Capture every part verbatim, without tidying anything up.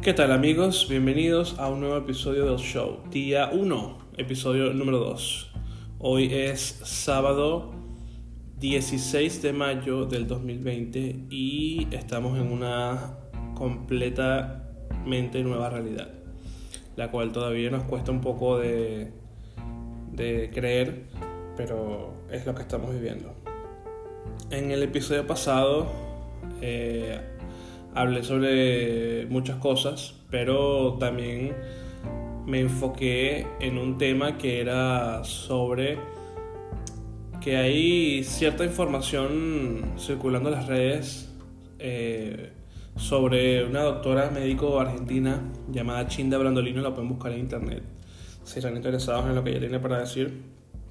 ¿Qué tal, amigos? Bienvenidos a un nuevo episodio del show, día uno, episodio número dos. Hoy es sábado dieciséis de mayo del dos mil veinte y estamos en una completamente nueva realidad, la cual todavía nos cuesta un poco de, de creer, pero es lo que estamos viviendo. En el episodio pasado eh, hablé sobre muchas cosas, pero también me enfoqué en un tema que era sobre que hay cierta información circulando en las redes eh, sobre una doctora médico argentina llamada Chinda Brandolino. La pueden buscar en internet si están interesados en lo que ella tiene para decir.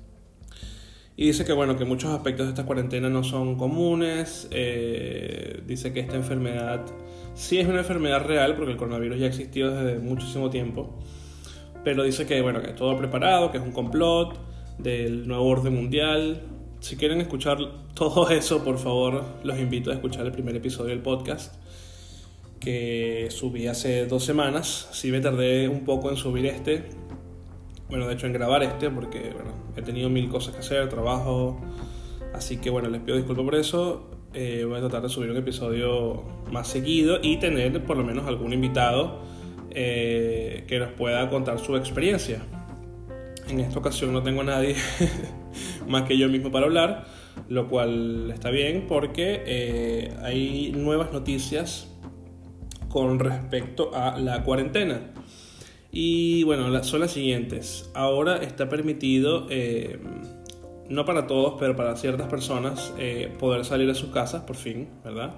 Y dice que bueno, que muchos aspectos de esta cuarentena no son comunes. Eh, dice que esta enfermedad sí es una enfermedad real, porque el coronavirus ya ha existido desde muchísimo tiempo. Pero dice que bueno, que es todo preparado, que es un complot del nuevo orden mundial. Si quieren escuchar todo eso, por favor, los invito a escuchar el primer episodio del podcast que subí hace dos semanas. Sí me tardé un poco en subir este. Bueno, de hecho en grabar este, porque bueno, he tenido mil cosas que hacer, trabajo, así que bueno, les pido disculpas por eso. Eh, voy a tratar de subir un episodio más seguido y tener por lo menos algún invitado eh, que nos pueda contar su experiencia. En esta ocasión no tengo a nadie más que yo mismo para hablar, lo cual está bien porque eh, hay nuevas noticias con respecto a la cuarentena. Y bueno, son las siguientes. Ahora está permitido, eh, no para todos, pero para ciertas personas, eh, poder salir de sus casas, por fin, ¿verdad?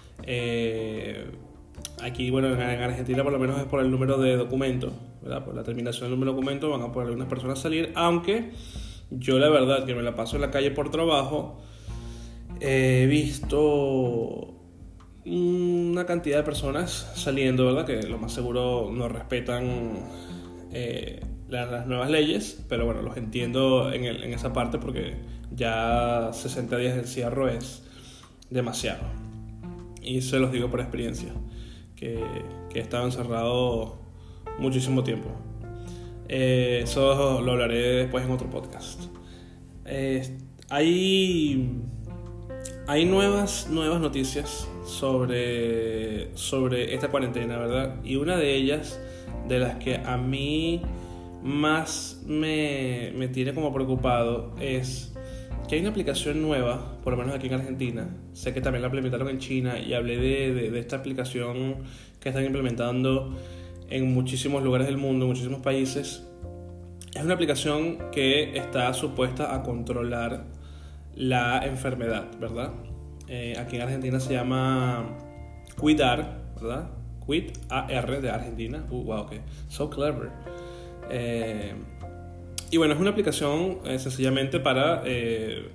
Eh, aquí, bueno, en Argentina por lo menos es por el número de documento, ¿verdad? Por la terminación del número de documento van a poder algunas personas salir, aunque yo la verdad que me la paso en la calle por trabajo, he visto una cantidad de personas saliendo, ¿verdad? Que lo más seguro no respetan eh, las, las nuevas leyes, pero bueno, los entiendo en, el, en esa parte porque ya sesenta días de encierro es demasiado. Y se los digo por experiencia, que, que he estado encerrado muchísimo tiempo. Eh, eso lo hablaré después en otro podcast. Eh, hay... Hay nuevas, nuevas noticias sobre, sobre esta cuarentena, ¿verdad? Y una de ellas, de las que a mí más me, me tiene como preocupado, es que hay una aplicación nueva, por lo menos aquí en Argentina. Sé que también la implementaron en China y hablé de, de, de esta aplicación que están implementando en muchísimos lugares del mundo, en muchísimos países. Es una aplicación que está supuesta a controlar la enfermedad, ¿verdad? Eh, aquí en Argentina se llama Cuidar, ¿verdad? Cuid, A R de Argentina. Uh, wow, okay. So clever. Eh, y bueno, es una aplicación eh, sencillamente para eh,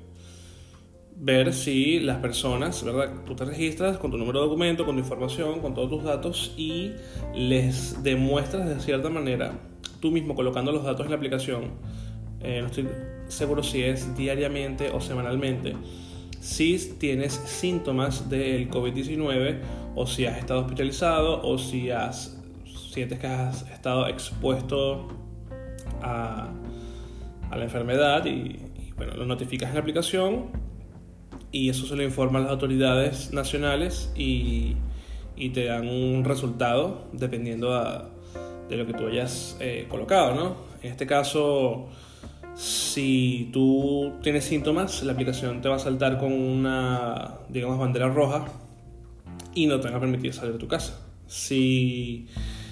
ver si las personas, ¿verdad? Tú te registras con tu número de documento, con tu información, con todos tus datos y les demuestras de cierta manera, tú mismo colocando los datos en la aplicación. Eh, no estoy seguro si es diariamente o semanalmente, si tienes síntomas del covid diecinueve o si has estado hospitalizado o si has, sientes que has estado expuesto a, a la enfermedad y, y bueno, lo notificas en la aplicación y eso se lo informa a las autoridades nacionales y, y te dan un resultado dependiendo a, de lo que tú hayas eh, colocado, ¿no? En este caso, si tú tienes síntomas, la aplicación te va a saltar con una, digamos, bandera roja y no te van a permitir salir de tu casa. Si,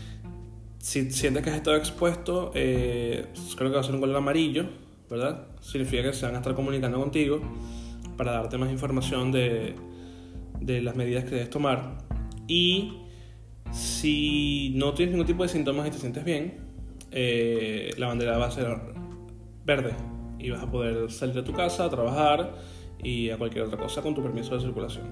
si sientes que has estado expuesto, eh, creo que va a ser un color amarillo, ¿verdad? Significa que se van a estar comunicando contigo para darte más información de, de las medidas que debes tomar. Y si no tienes ningún tipo de síntomas y te sientes bien, eh, la bandera va a ser verde y vas a poder salir de tu casa, a trabajar y a cualquier otra cosa con tu permiso de circulación.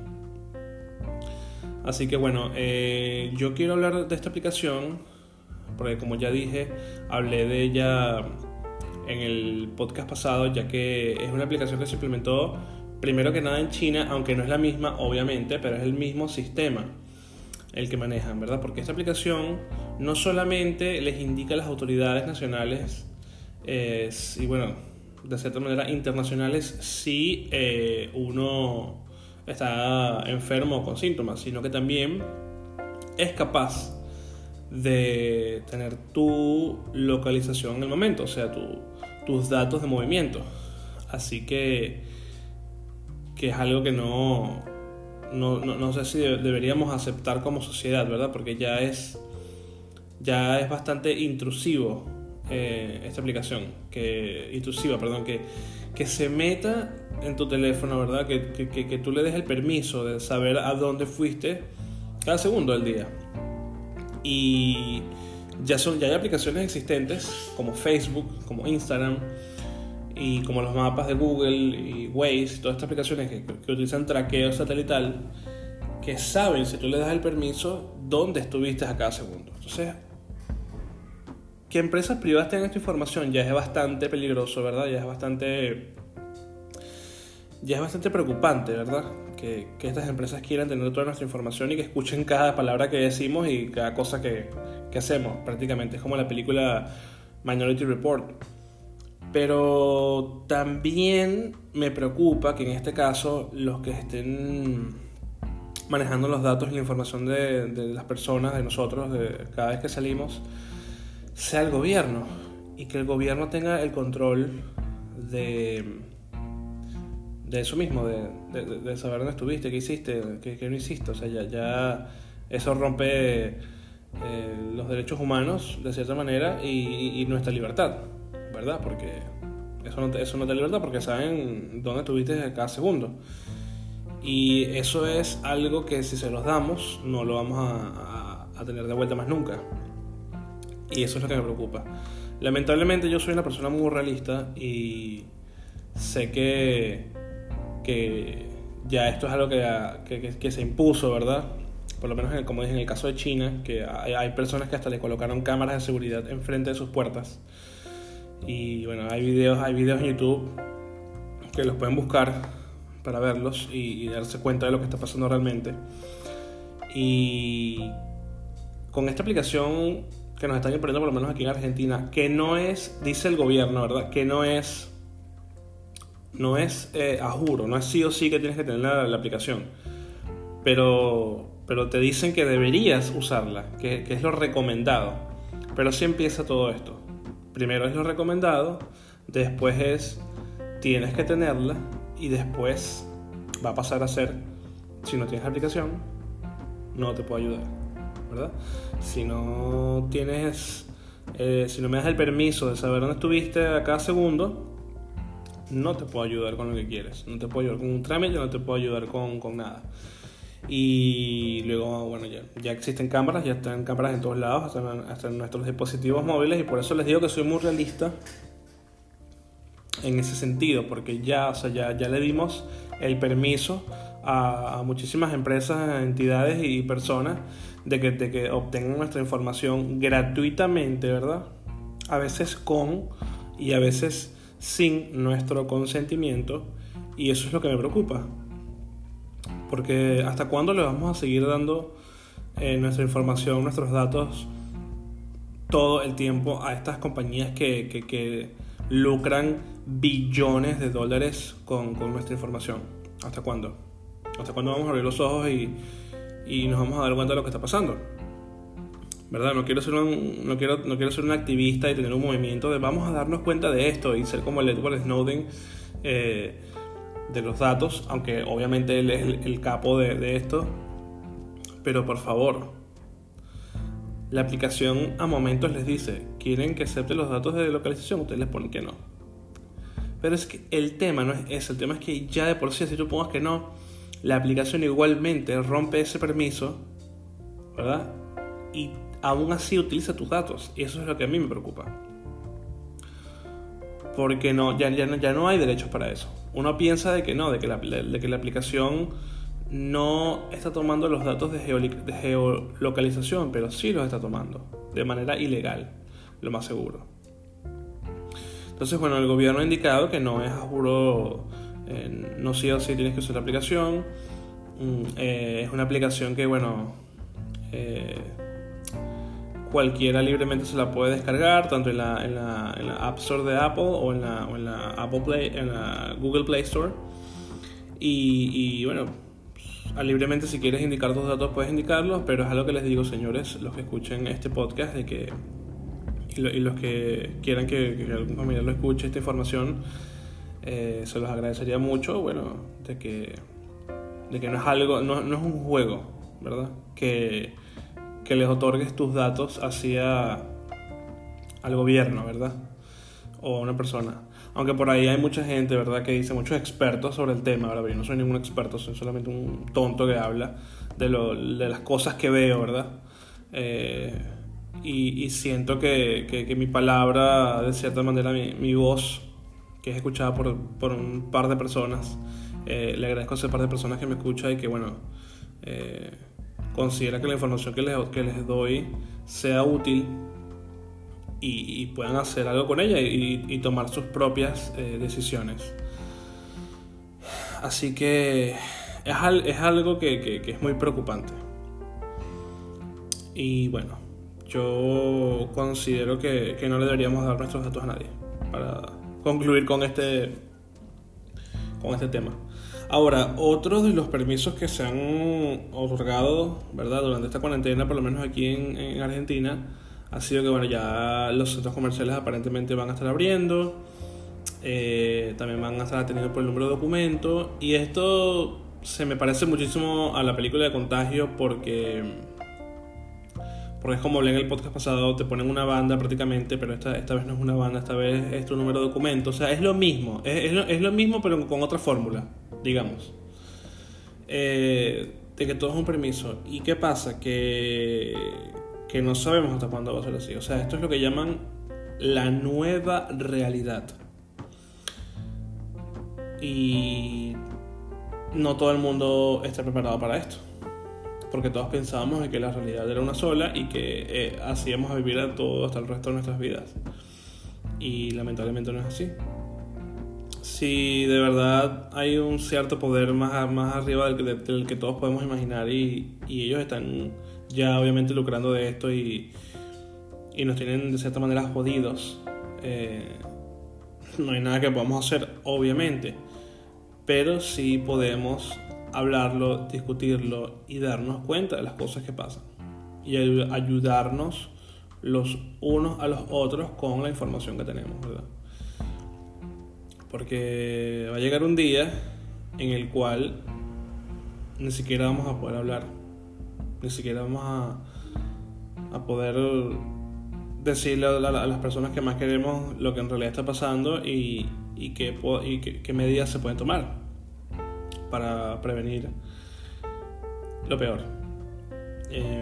Así que bueno, eh, yo quiero hablar de esta aplicación porque, como ya dije, hablé de ella en el podcast pasado, ya que es una aplicación que se implementó primero que nada en China, aunque no es la misma obviamente, pero es el mismo sistema. el que manejan, ¿verdad? Porque esta aplicación no solamente les indica a las autoridades nacionales eh, y bueno, de cierta manera internacionales si eh, uno está enfermo o con síntomas, sino que también es capaz de tener tu localización en el momento, o sea, tu, tus datos de movimiento. Así que, que es algo que no, no, no, no sé si deberíamos aceptar como sociedad, ¿verdad? Porque ya es, ya es bastante intrusivo eh, esta aplicación, que, intrusiva, perdón, que, que se meta en tu teléfono, ¿verdad? Que, que, que tú le des el permiso de saber a dónde fuiste cada segundo del día. Y ya, son, ya hay aplicaciones existentes como Facebook, como Instagram y como los mapas de Google y Waze, todas estas aplicaciones que, que utilizan traqueo satelital, que saben, si tú le das el permiso, dónde estuviste a cada segundo. Entonces, que empresas privadas tengan esta información ya es bastante peligroso, ¿verdad? Ya es bastante, ya es bastante preocupante, ¿verdad? Que, que estas empresas quieran tener toda nuestra información y que escuchen cada palabra que decimos y cada cosa que, que hacemos, prácticamente. Es como la película Minority Report. Pero también me preocupa que en este caso los que estén manejando los datos y la información de, de las personas, de nosotros, de cada vez que salimos, sea el gobierno, y que el gobierno tenga el control de, de eso mismo, de, de, de saber dónde estuviste, qué hiciste, qué, qué no hiciste. O sea, ya, ya eso rompe eh, los derechos humanos de cierta manera y, y nuestra libertad, ¿verdad? Porque eso no, te, eso no te da libertad, porque saben dónde estuviste cada segundo. Y eso es algo que si se los damos no lo vamos a, a, a tener de vuelta más nunca. Y eso es lo que me preocupa. Lamentablemente yo soy una persona muy realista y sé que, que ya esto es algo que, que, que, que se impuso, ¿verdad? Por lo menos en, como dije en el caso de China, que hay, hay personas que hasta le colocaron cámaras de seguridad enfrente de sus puertas. Y bueno, hay videos, hay videos en YouTube que los pueden buscar para verlos y, y darse cuenta de lo que está pasando realmente. Y con esta aplicación que nos están imponiendo, por lo menos aquí en Argentina, que no es, dice el gobierno, ¿verdad? Que no es, no es eh, a juro, no es sí o sí que tienes que tener la, la aplicación, pero, pero te dicen que deberías usarla, que, que es lo recomendado. Pero sí empieza todo esto. Primero es lo recomendado, después es tienes que tenerla y después va a pasar a ser, si no tienes la aplicación, no te puedo ayudar, ¿verdad? Si no tienes, eh, si no me das el permiso de saber dónde estuviste a cada segundo, no te puedo ayudar con lo que quieres. No te puedo ayudar con un trámite, no te puedo ayudar con, con nada. Y luego, bueno, ya, ya existen cámaras, ya están cámaras en todos lados, hasta en, hasta en nuestros dispositivos móviles, y por eso les digo que soy muy realista en ese sentido, porque ya, o sea, ya, ya le dimos el permiso a, a muchísimas empresas, entidades y personas de que, de que obtengan nuestra información gratuitamente, ¿verdad? A veces con y a veces sin nuestro consentimiento, y eso es lo que me preocupa. Porque ¿hasta cuándo le vamos a seguir dando eh, nuestra información, nuestros datos todo el tiempo a estas compañías que, que, que lucran billones de dólares con, con nuestra información? ¿Hasta cuándo? ¿Hasta cuándo vamos a abrir los ojos y, y nos vamos a dar cuenta de lo que está pasando? ¿Verdad? No quiero ser un, no quiero, no quiero ser un activista y tener un movimiento de vamos a darnos cuenta de esto y ser como el Edward Snowden eh, de los datos, aunque obviamente él es el, el capo de, de esto. Pero por favor, la aplicación a momentos les dice, ¿quieren que acepte los datos de localización? Ustedes les ponen que no. Pero es que el tema no es eso, el tema es que ya de por sí, si tú pongas que no, la aplicación igualmente rompe ese permiso, ¿verdad? Y aún así utiliza tus datos, y eso es lo que a mí me preocupa. Porque no, ya, ya, no, ya no hay derechos para eso. Uno piensa de que no, de que la, de que la aplicación no está tomando los datos de, geo, de geolocalización, pero sí los está tomando de manera ilegal, lo más seguro. Entonces, bueno, el gobierno ha indicado que no es a juro, eh, no sí o sí tienes que usar la aplicación. Mm, eh, es una aplicación que, bueno, Eh, cualquiera libremente se la puede descargar, tanto en la, en la, en la App Store de Apple o en la, o en la Apple Play, en la Google Play Store. Y, y bueno, libremente, si quieres indicar tus datos puedes indicarlos, pero es algo que les digo, señores, los que escuchen este podcast, de que y, lo, y los que quieran que, que algún familiar lo escuche, esta información, eh, se los agradecería mucho, bueno, de que de que no es algo, no, no es un juego, ¿verdad? Que, que les otorgues tus datos hacia al gobierno, ¿verdad? O a una persona. Aunque por ahí hay mucha gente, ¿verdad?, que dice, muchos expertos sobre el tema, ¿verdad? Pero yo no soy ningún experto, soy solamente un tonto que habla de, lo, de las cosas que veo, ¿verdad? Eh, y, y siento que, que, que mi palabra, de cierta manera, mi, mi voz, que es escuchada por, por un par de personas, eh, le agradezco a ese par de personas que me escuchan y que, bueno, eh, considera que la información que les, que les doy sea útil y, y puedan hacer algo con ella y, y tomar sus propias eh, decisiones. Así que es, al, es algo que, que, que es muy preocupante. Y bueno, yo considero que, que no le deberíamos dar nuestros datos a nadie, para concluir con este, con este tema. Ahora, otro de los permisos que se han otorgado, ¿verdad?, durante esta cuarentena, por lo menos aquí en, en Argentina, ha sido que, bueno, ya los centros comerciales aparentemente van a estar abriendo, eh, también van a estar atendidos por el número de documento, y esto se me parece muchísimo a la película de Contagio, porque porque es como hablé en el podcast pasado, te ponen una banda prácticamente, pero esta, esta vez no es una banda, esta vez es tu número de documento. O sea, es lo mismo, es, es, lo, es lo mismo pero con otra fórmula, digamos, eh, de que todo es un permiso. ¿Y qué pasa? Que, que no sabemos hasta cuándo va a ser así. O sea, esto es lo que llaman la nueva realidad. Y no todo el mundo está preparado para esto, porque todos pensábamos que la realidad era una sola y que eh, así íbamos a vivir a todo hasta el resto de nuestras vidas. Y lamentablemente no es así. Si de verdad hay un cierto poder más, más arriba del que, del que todos podemos imaginar, y, y ellos están ya obviamente lucrando de esto y, y nos tienen de cierta manera jodidos, eh, no hay nada que podamos hacer, obviamente, pero sí podemos hablarlo, discutirlo y darnos cuenta de las cosas que pasan y ayudarnos los unos a los otros con la información que tenemos, ¿verdad? Porque va a llegar un día en el cual ni siquiera vamos a poder hablar, ni siquiera vamos a, a poder decirle a, la, a las personas que más queremos lo que en realidad está pasando y, y, qué, y qué, qué medidas se pueden tomar para prevenir lo peor. Eh,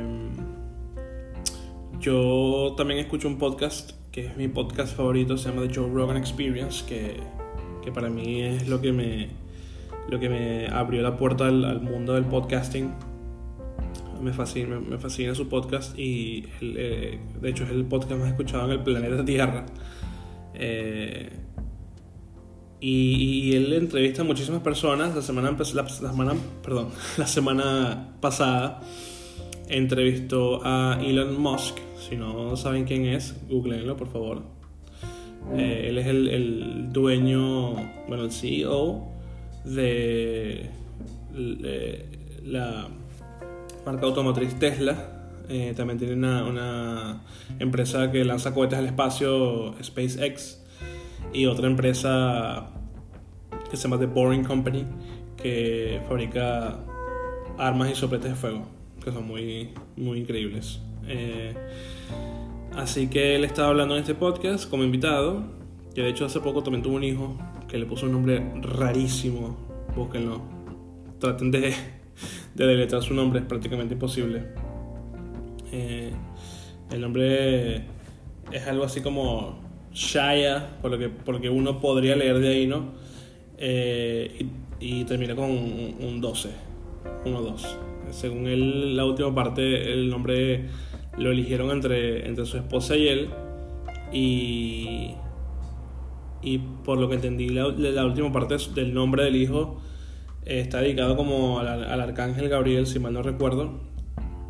yo también escucho un podcast que es mi podcast favorito, se llama The Joe Rogan Experience, que, que para mí es lo que me, lo que me abrió la puerta al, al mundo del podcasting. Me fascina, me, me fascina su podcast y el, eh, de hecho es el podcast más escuchado en el planeta Tierra. Eh, Y, y él entrevista a muchísimas personas. La semana, la, la, semana, perdón, la semana pasada entrevistó a Elon Musk. Si no saben quién es, googleenlo por favor. Eh, él es el, el dueño, bueno, el C E O de, de la marca automotriz Tesla. Eh, también tiene una, una empresa que lanza cohetes al espacio, SpaceX, y otra empresa que se llama The Boring Company, que fabrica armas y sopletes de fuego, que son muy, muy increíbles. Eh, así que él estaba hablando en este podcast como invitado, que de hecho hace poco también tuvo un hijo que le puso un nombre rarísimo, búsquenlo, traten de, de deletrear su nombre, es prácticamente imposible. Eh, el nombre es algo así como Shaya, por lo que, por lo que uno podría leer de ahí, ¿no? Eh, y, y termina con un, un doce, uno dos. Según él, la última parte, el nombre lo eligieron entre, entre su esposa y él, y, y por lo que entendí, la, la última parte del nombre del hijo eh, está dedicado como al, al arcángel Gabriel, si mal no recuerdo.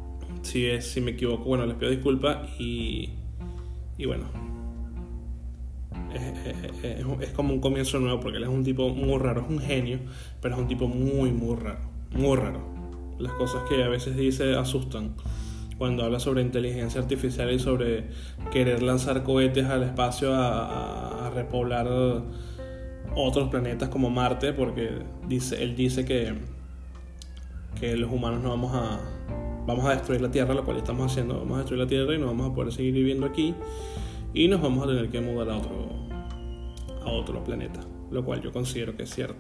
Si, es, si me equivoco, bueno, les pido disculpas y, y bueno, es, es, es, es como un comienzo nuevo porque él es un tipo muy raro, es un genio, pero es un tipo muy, muy raro, muy raro. Las cosas que a veces dice asustan. Cuando habla sobre inteligencia artificial y sobre querer lanzar cohetes al espacio a, a, a repoblar otros planetas como Marte, porque dice, él dice que, que los humanos no vamos a, vamos a destruir la Tierra, lo cual estamos haciendo, vamos a destruir la Tierra y no vamos a poder seguir viviendo aquí y nos vamos a tener que mudar a otro, a otro planeta, lo cual yo considero que es cierto.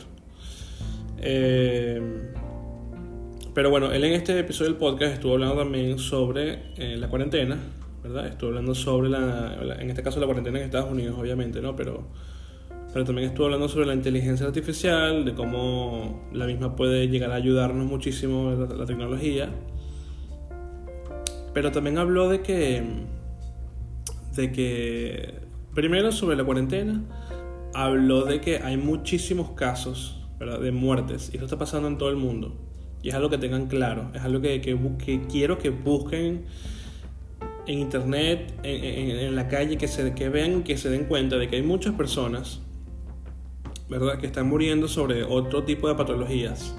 Eh, pero bueno, él en este episodio del podcast estuvo hablando también sobre eh, la cuarentena, ¿verdad? Estuvo hablando sobre la, en este caso la cuarentena en Estados Unidos, obviamente, ¿no? Pero Pero también estuvo hablando sobre la inteligencia artificial, de cómo la misma puede llegar a ayudarnos muchísimo la, la tecnología. Pero también habló de que, de que, primero sobre la cuarentena, habló de que hay muchísimos casos, ¿verdad?, de muertes, y eso está pasando en todo el mundo. Y es algo que tengan claro, es algo que, que, que quiero que busquen en internet, en, en, en la calle, que, se, que vean, que se den cuenta de que hay muchas personas, ¿verdad?, que están muriendo sobre otro tipo de patologías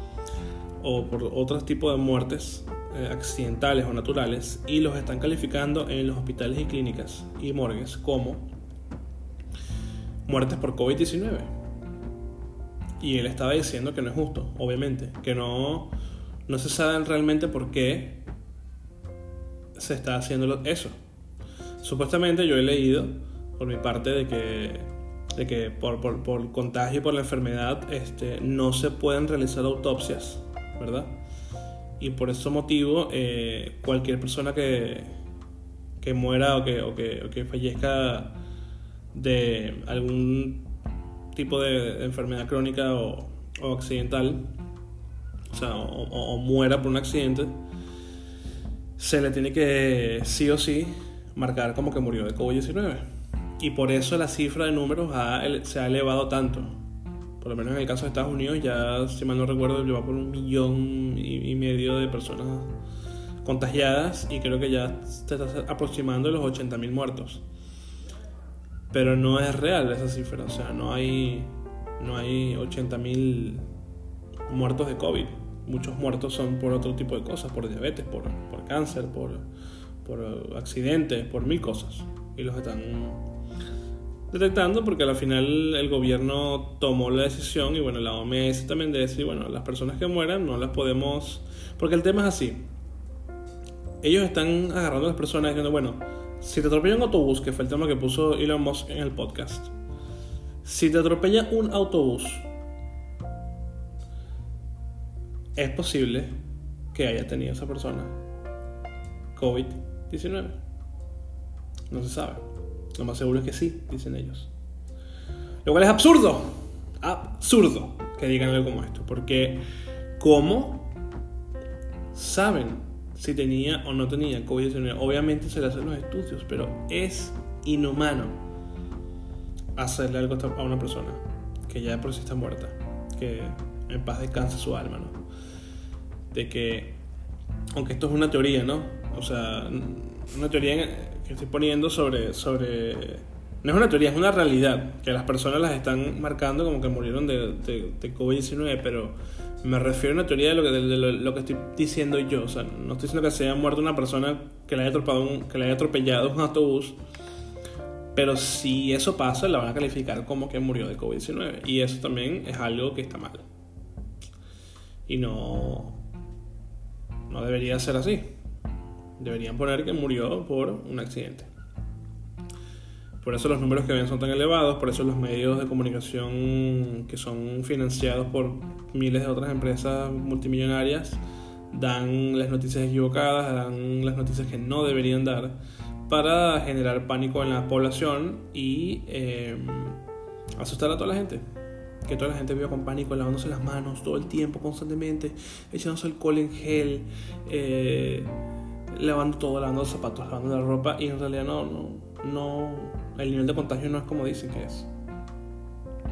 o por otros tipos de muertes eh, accidentales o naturales, y los están calificando en los hospitales y clínicas y morgues como muertes por covid diecinueve. Y él estaba diciendo que no es justo, obviamente, que no, no se sabe realmente por qué se está haciendo eso. Supuestamente yo he leído por mi parte de que de que por, por, por contagio y por la enfermedad este, no se pueden realizar autopsias, ¿verdad? Y por ese motivo eh, cualquier persona que, que muera o que, o, que, o que fallezca de algún tipo de enfermedad crónica o, o accidental, o sea, o, o, o muera por un accidente, se le tiene que sí o sí marcar como que murió de covid diecinueve. Y por eso la cifra de números ha, se ha elevado tanto. Por lo menos en el caso de Estados Unidos, ya, si mal no recuerdo, lleva por un millón y, y medio de personas contagiadas, y creo que ya se está aproximando los ochenta mil muertos. Pero no es real esa cifra, o sea, no hay, no hay ochenta mil muertos de COVID. Muchos muertos son por otro tipo de cosas, por diabetes, por, por cáncer, por, por accidentes, por mil cosas. Y los están detectando porque al final el gobierno tomó la decisión, y bueno, la O M S también, de decir, bueno, las personas que mueran no las podemos, porque el tema es así, ellos están agarrando a las personas diciendo, bueno, si te atropella un autobús, que fue el tema que puso Elon Musk en el podcast, si te atropella un autobús, es posible que haya tenido esa persona covid diecinueve. No se sabe. Lo más seguro es que sí, dicen ellos. Lo cual es absurdo. Absurdo que digan algo como esto. Porque ¿cómo saben si tenía o no tenía covid diecinueve? Obviamente se le hacen los estudios, pero es inhumano hacerle algo a una persona que ya de por sí está muerta, que en paz descanse su alma, ¿no? De que, aunque esto es una teoría, ¿no? O sea, una teoría que estoy poniendo sobre, sobre... No es una teoría, es una realidad, que las personas las están marcando como que murieron de, de, de covid diecinueve, pero me refiero a una teoría de lo que, de lo, lo que estoy diciendo yo. O sea, no estoy diciendo que se haya muerto una persona que le haya atropellado un, que le haya atropellado un autobús, pero si eso pasa, la van a calificar como que murió de covid diecinueve, y eso también es algo que está mal. Y no, no debería ser así. Deberían poner que murió por un accidente. Por eso los números que ven son tan elevados, por eso los medios de comunicación que son financiados por miles de otras empresas multimillonarias dan las noticias equivocadas, dan las noticias que no deberían dar, para generar pánico en la población y eh, asustar a toda la gente. Que toda la gente viva con pánico, lavándose las manos todo el tiempo, constantemente, echándose alcohol en gel, eh, lavando todo, lavando los zapatos, lavando la ropa, y en realidad no, no, no, el nivel de contagio no es como dicen que es.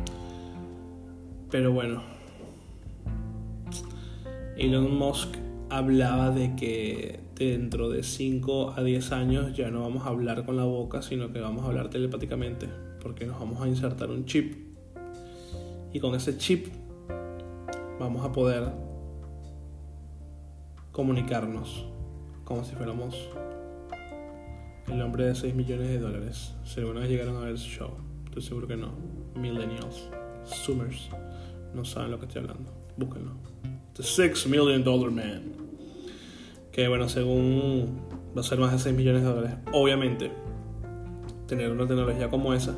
Pero bueno, Elon Musk hablaba de que dentro de cinco a diez años ya no vamos a hablar con la boca, sino que vamos a hablar telepáticamente, porque nos vamos a insertar un chip, y con ese chip vamos a poder comunicarnos como si fuéramos el hombre de seis millones de dólares. Si alguna vez llegaron a ver ese show, estoy seguro que no. Millennials, Zoomers, no saben lo que estoy hablando. Búsquenlo. The six million dollar man. Que bueno, según va a ser más de seis millones de dólares. Obviamente, tener una tecnología como esa.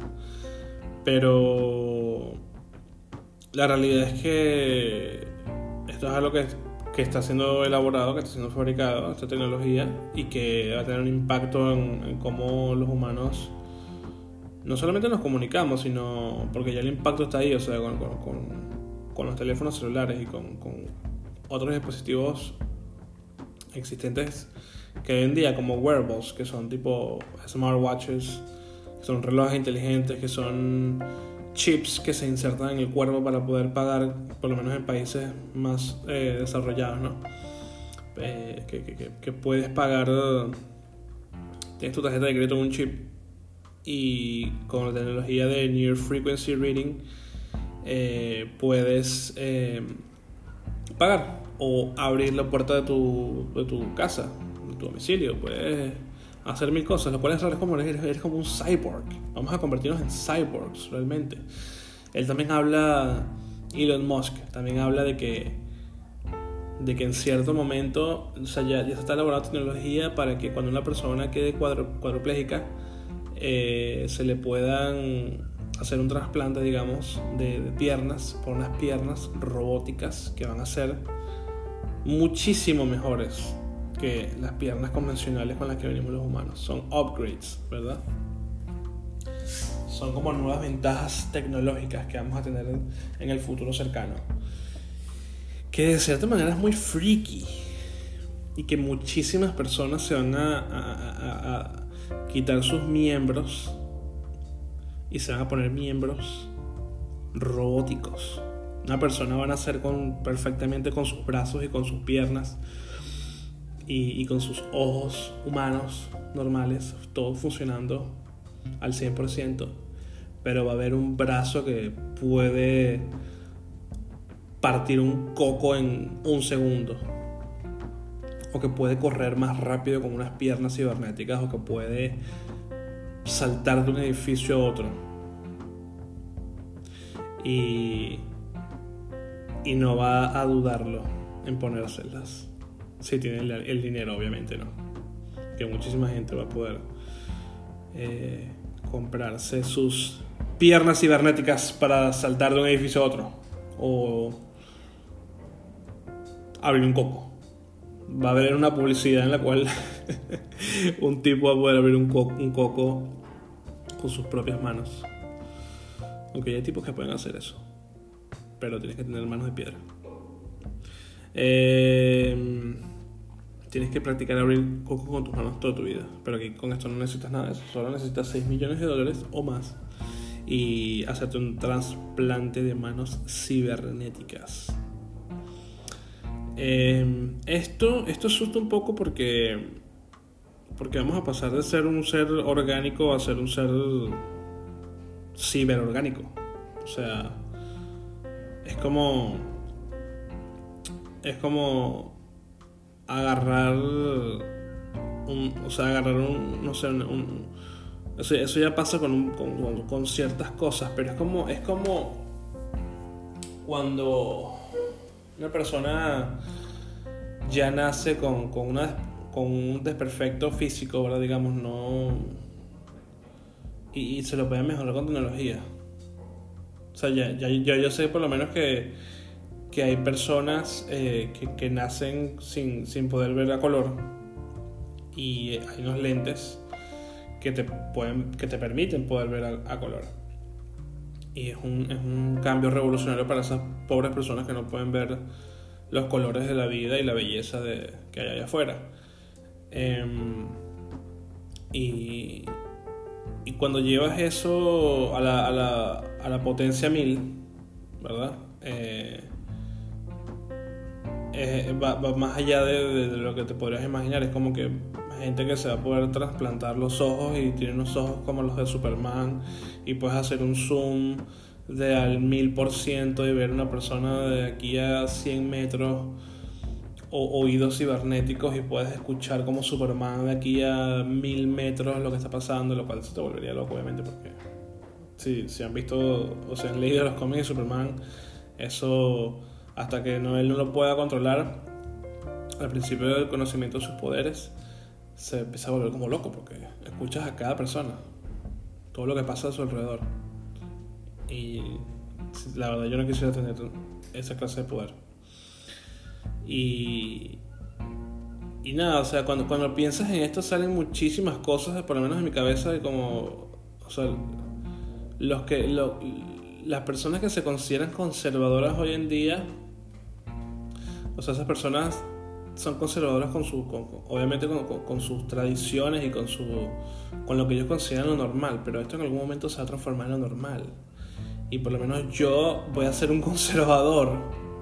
Pero la realidad es que esto es algo que, que está siendo elaborado, que está siendo fabricado, esta tecnología, y que va a tener un impacto en, en cómo los humanos no solamente nos comunicamos, sino porque ya el impacto está ahí, o sea, con, con, con, con los teléfonos celulares y con, con otros dispositivos existentes que hoy en día, como wearables, que son tipo smartwatches, que son relojes inteligentes, que son chips que se insertan en el cuerpo para poder pagar, por lo menos en países más eh, desarrollados, ¿no? Eh, que, que, que puedes pagar, tienes tu tarjeta de crédito en un chip, y con la tecnología de Near Frequency Reading eh, puedes eh, pagar o abrir la puerta de tu, de tu casa, de tu domicilio. Puedes hacer mil cosas, lo cual es como eres, eres como un cyborg. Vamos a convertirnos en cyborgs realmente. Él también habla, Elon Musk también habla de que de que en cierto momento, o sea, ya, ya se está elaborando tecnología para que cuando una persona quede cuadro, cuadriplégica eh, se le puedan hacer un trasplante, digamos, de, de piernas, por unas piernas robóticas que van a ser muchísimo mejores que las piernas convencionales con las que venimos los humanos. Son upgrades, ¿verdad? Son como nuevas ventajas tecnológicas que vamos a tener en, en el futuro cercano, que de cierta manera es muy freaky, y que muchísimas personas se van a, a, a, a quitar sus miembros y se van a poner miembros robóticos. Una persona va a nacer con, perfectamente con sus brazos y con sus piernas y, y con sus ojos humanos normales, todo funcionando al cien por ciento, pero va a haber un brazo que puede partir un coco en un segundo, o que puede correr más rápido con unas piernas cibernéticas, o que puede saltar de un edificio a otro, y, y no va a dudarlo en ponérselas, si tiene el, el dinero, obviamente, no, que muchísima gente va a poder eh, comprarse sus piernas cibernéticas para saltar de un edificio a otro, o abrir un coco. Va a haber una publicidad en la cual un tipo va a poder abrir un, co- un coco con sus propias manos. Aunque hay tipos que pueden hacer eso, pero tienes que tener manos de piedra. Eh, tienes que practicar abrir coco con tus manos toda tu vida. Pero aquí con esto no necesitas nada de eso. Solo necesitas seis millones de dólares o más y hacerte un trasplante de manos cibernéticas. Eh, esto, esto asusta un poco porque, porque vamos a pasar de ser un ser orgánico a ser un ser ciberorgánico. O sea, es como es como agarrar un, o sea, agarrar un, no sé, un, un eso, eso ya pasa con, un, con, con ciertas cosas, pero es como, es como cuando una persona ya nace con, con, una, con un desperfecto físico, ¿verdad? Digamos, no. Y, y se lo pueden mejorar con tecnología. O sea, ya, ya, ya yo sé por lo menos que, que hay personas eh, que, que nacen sin, sin poder ver a color. Y hay unos lentes que te, pueden, que te permiten poder ver a, a color. Y es un, es un cambio revolucionario para esas pobres personas que no pueden ver los colores de la vida y la belleza de, que hay allá afuera. Eh, y, y cuando llevas eso a la, a la, a la potencia mil, ¿verdad? Eh, eh, va, va más allá de, de, de lo que te podrías imaginar. Es como que gente que se va a poder trasplantar los ojos y tiene unos ojos como los de Superman, y puedes hacer un zoom de al mil por ciento y ver una persona de aquí a cien metros, o oídos cibernéticos, y puedes escuchar como Superman de aquí a mil metros lo que está pasando, lo cual se te volvería loco, obviamente, porque si, si han visto o se han leído los cómics de Superman, eso, hasta que no, él no lo pueda controlar al principio del conocimiento de sus poderes, se empieza a volver como loco, porque escuchas a cada persona, todo lo que pasa a su alrededor. Y la verdad yo no quisiera tener esa clase de poder. Y, y nada, o sea, cuando, cuando piensas en esto salen muchísimas cosas, por lo menos en mi cabeza, de como, o sea, los que, lo, las personas que se consideran conservadoras hoy en día, o sea, esas personas son conservadoras con su, con, obviamente con, con, con sus tradiciones y con su, con lo que ellos consideran lo normal, pero esto en algún momento se va a transformar en lo normal. Y por lo menos yo voy a ser un conservador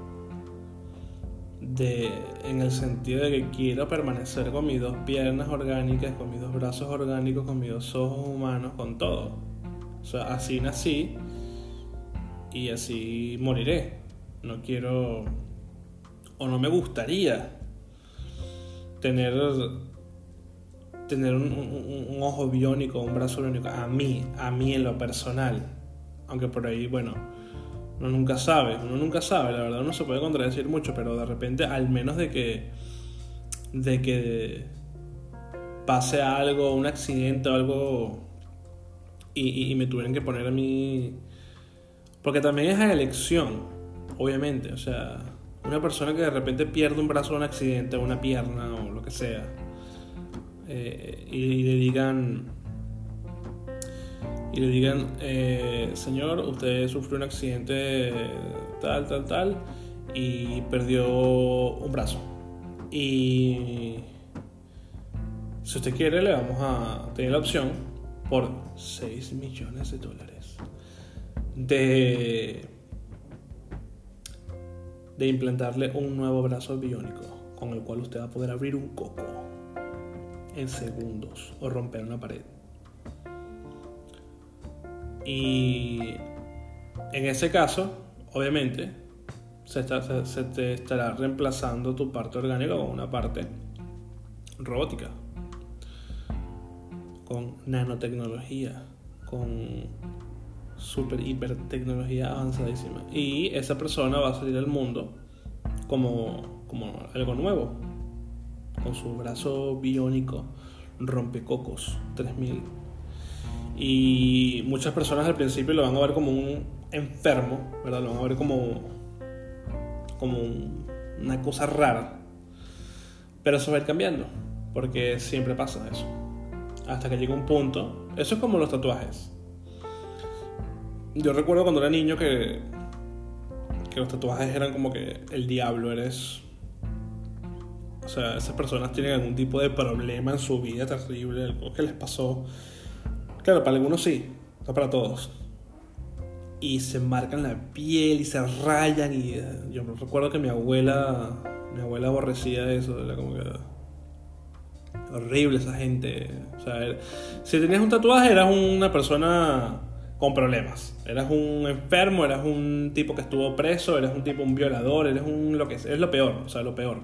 de, en el sentido de que quiero permanecer con mis dos piernas orgánicas, con mis dos brazos orgánicos, con mis dos ojos humanos, con todo. O sea, así nací y así moriré. No quiero, o no me gustaría tener tener un, un, un ojo biónico, un brazo biónico, a mí, a mí en lo personal. Aunque por ahí, bueno, uno nunca sabe, uno nunca sabe, la verdad uno se puede contradecir mucho, pero de repente, al menos de que de que pase algo, un accidente o algo, y, y, y me tuvieran que poner a mí, porque también es a elección, obviamente, o sea, una persona que de repente pierde un brazo en un accidente, o una pierna o lo que sea, eh, y, y le digan y le digan eh, señor, usted sufrió un accidente tal, tal, tal y perdió un brazo, y si usted quiere le vamos a tener la opción por seis millones de dólares de de implantarle un nuevo brazo biónico con el cual usted va a poder abrir un coco en segundos o romper una pared. Y en ese caso, obviamente, se, está, se, se te estará reemplazando tu parte orgánica con una parte robótica, con nanotecnología, con super hiper tecnología avanzadísima, y esa persona va a salir al mundo como, como algo nuevo, con su brazo biónico rompecocos tres mil. Y muchas personas al principio lo van a ver como un enfermo, ¿verdad? Lo van a ver como, como un, una cosa rara, pero eso va a ir cambiando, porque siempre pasa eso, hasta que llega un punto. Eso es como los tatuajes. Yo recuerdo cuando era niño que, que los tatuajes eran como que el diablo, eres... O sea, esas personas tienen algún tipo de problema en su vida terrible, algo que les pasó. Claro, para algunos sí, no para todos. Y se marcan la piel y se rayan, y yo recuerdo que mi abuela, mi abuela aborrecía eso, era como que... horrible esa gente. O sea, era, si tenías un tatuaje eras una persona con problemas, eras un enfermo, eras un tipo que estuvo preso, eras un tipo, un violador, eres un lo que es, es lo peor, o sea, lo peor.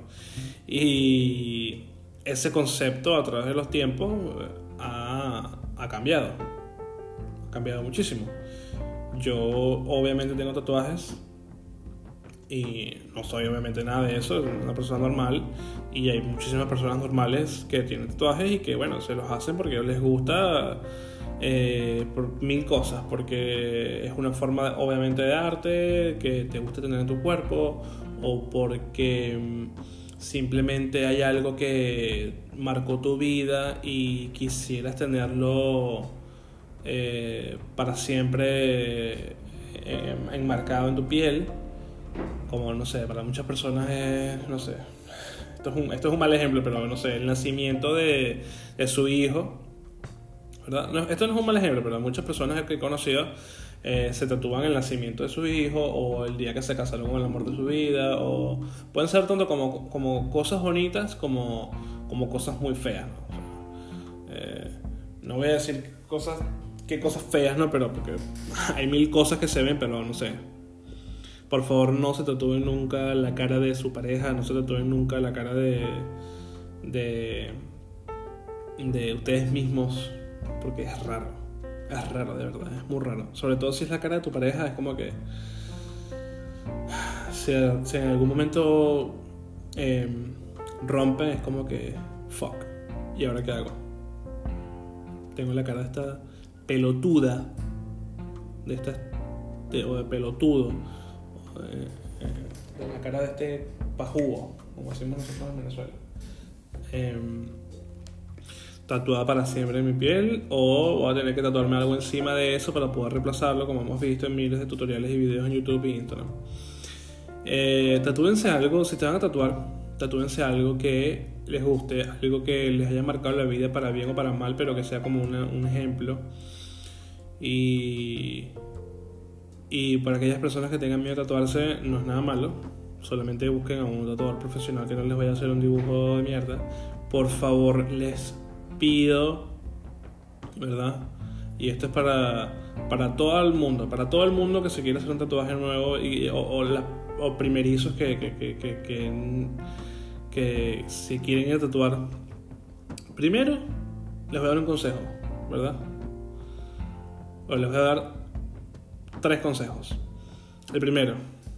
Y ese concepto a través de los tiempos ha, ha cambiado, ha cambiado muchísimo. Yo obviamente tengo tatuajes y no soy obviamente nada de eso, soy una persona normal, y hay muchísimas personas normales que tienen tatuajes y que bueno, se los hacen porque les gusta, eh, por mil cosas, porque es una forma obviamente de arte que te gusta tener en tu cuerpo, o porque simplemente hay algo que marcó tu vida y quisieras tenerlo eh, para siempre eh, enmarcado en tu piel. Como, no sé, para muchas personas es, no sé, esto es un, esto es un mal ejemplo, pero no sé, el nacimiento de, de su hijo, ¿verdad? No, esto no es un mal ejemplo, pero muchas personas que he conocido, eh, se tatúan el nacimiento de su hijo o el día que se casaron con el amor de su vida, o pueden ser tanto como, como cosas bonitas como, como cosas muy feas, ¿no? O sea, eh, no voy a decir cosas, qué cosas feas, ¿no? Pero porque hay mil cosas que se ven, pero no sé. Por favor, no se tatúen nunca la cara de su pareja, no se tatúen nunca la cara de de de ustedes mismos, porque es raro. Es raro, de verdad, es muy raro. Sobre todo si es la cara de tu pareja, es como que si, si en algún momento eh, rompen, es como que fuck. ¿Y ahora qué hago? Tengo la cara de esta pelotuda, de esta de, o de pelotudo, o de, eh, de la cara de este pajugo, como decimos nosotros en Venezuela. Eh, tatuada para siempre en mi piel, o voy a tener que tatuarme algo encima de eso para poder reemplazarlo, como hemos visto en miles de tutoriales y videos en YouTube e Instagram. Eh, tatúense algo, si te van a tatuar, tatúense algo que les guste, algo que les haya marcado la vida para bien o para mal, pero que sea como una, un ejemplo. Y, y para aquellas personas que tengan miedo a tatuarse, no es nada malo, solamente busquen a un tatuador profesional que no les vaya a hacer un dibujo de mierda. Por favor, les pido, ¿verdad? Y esto es para, para todo el mundo, para todo el mundo que se quiera hacer un tatuaje nuevo y, o, o, la, o primerizos que, que, que, que, que, que se quieren ir a tatuar. Primero, les voy a dar un consejo, ¿verdad? O les voy a dar tres consejos. El primero,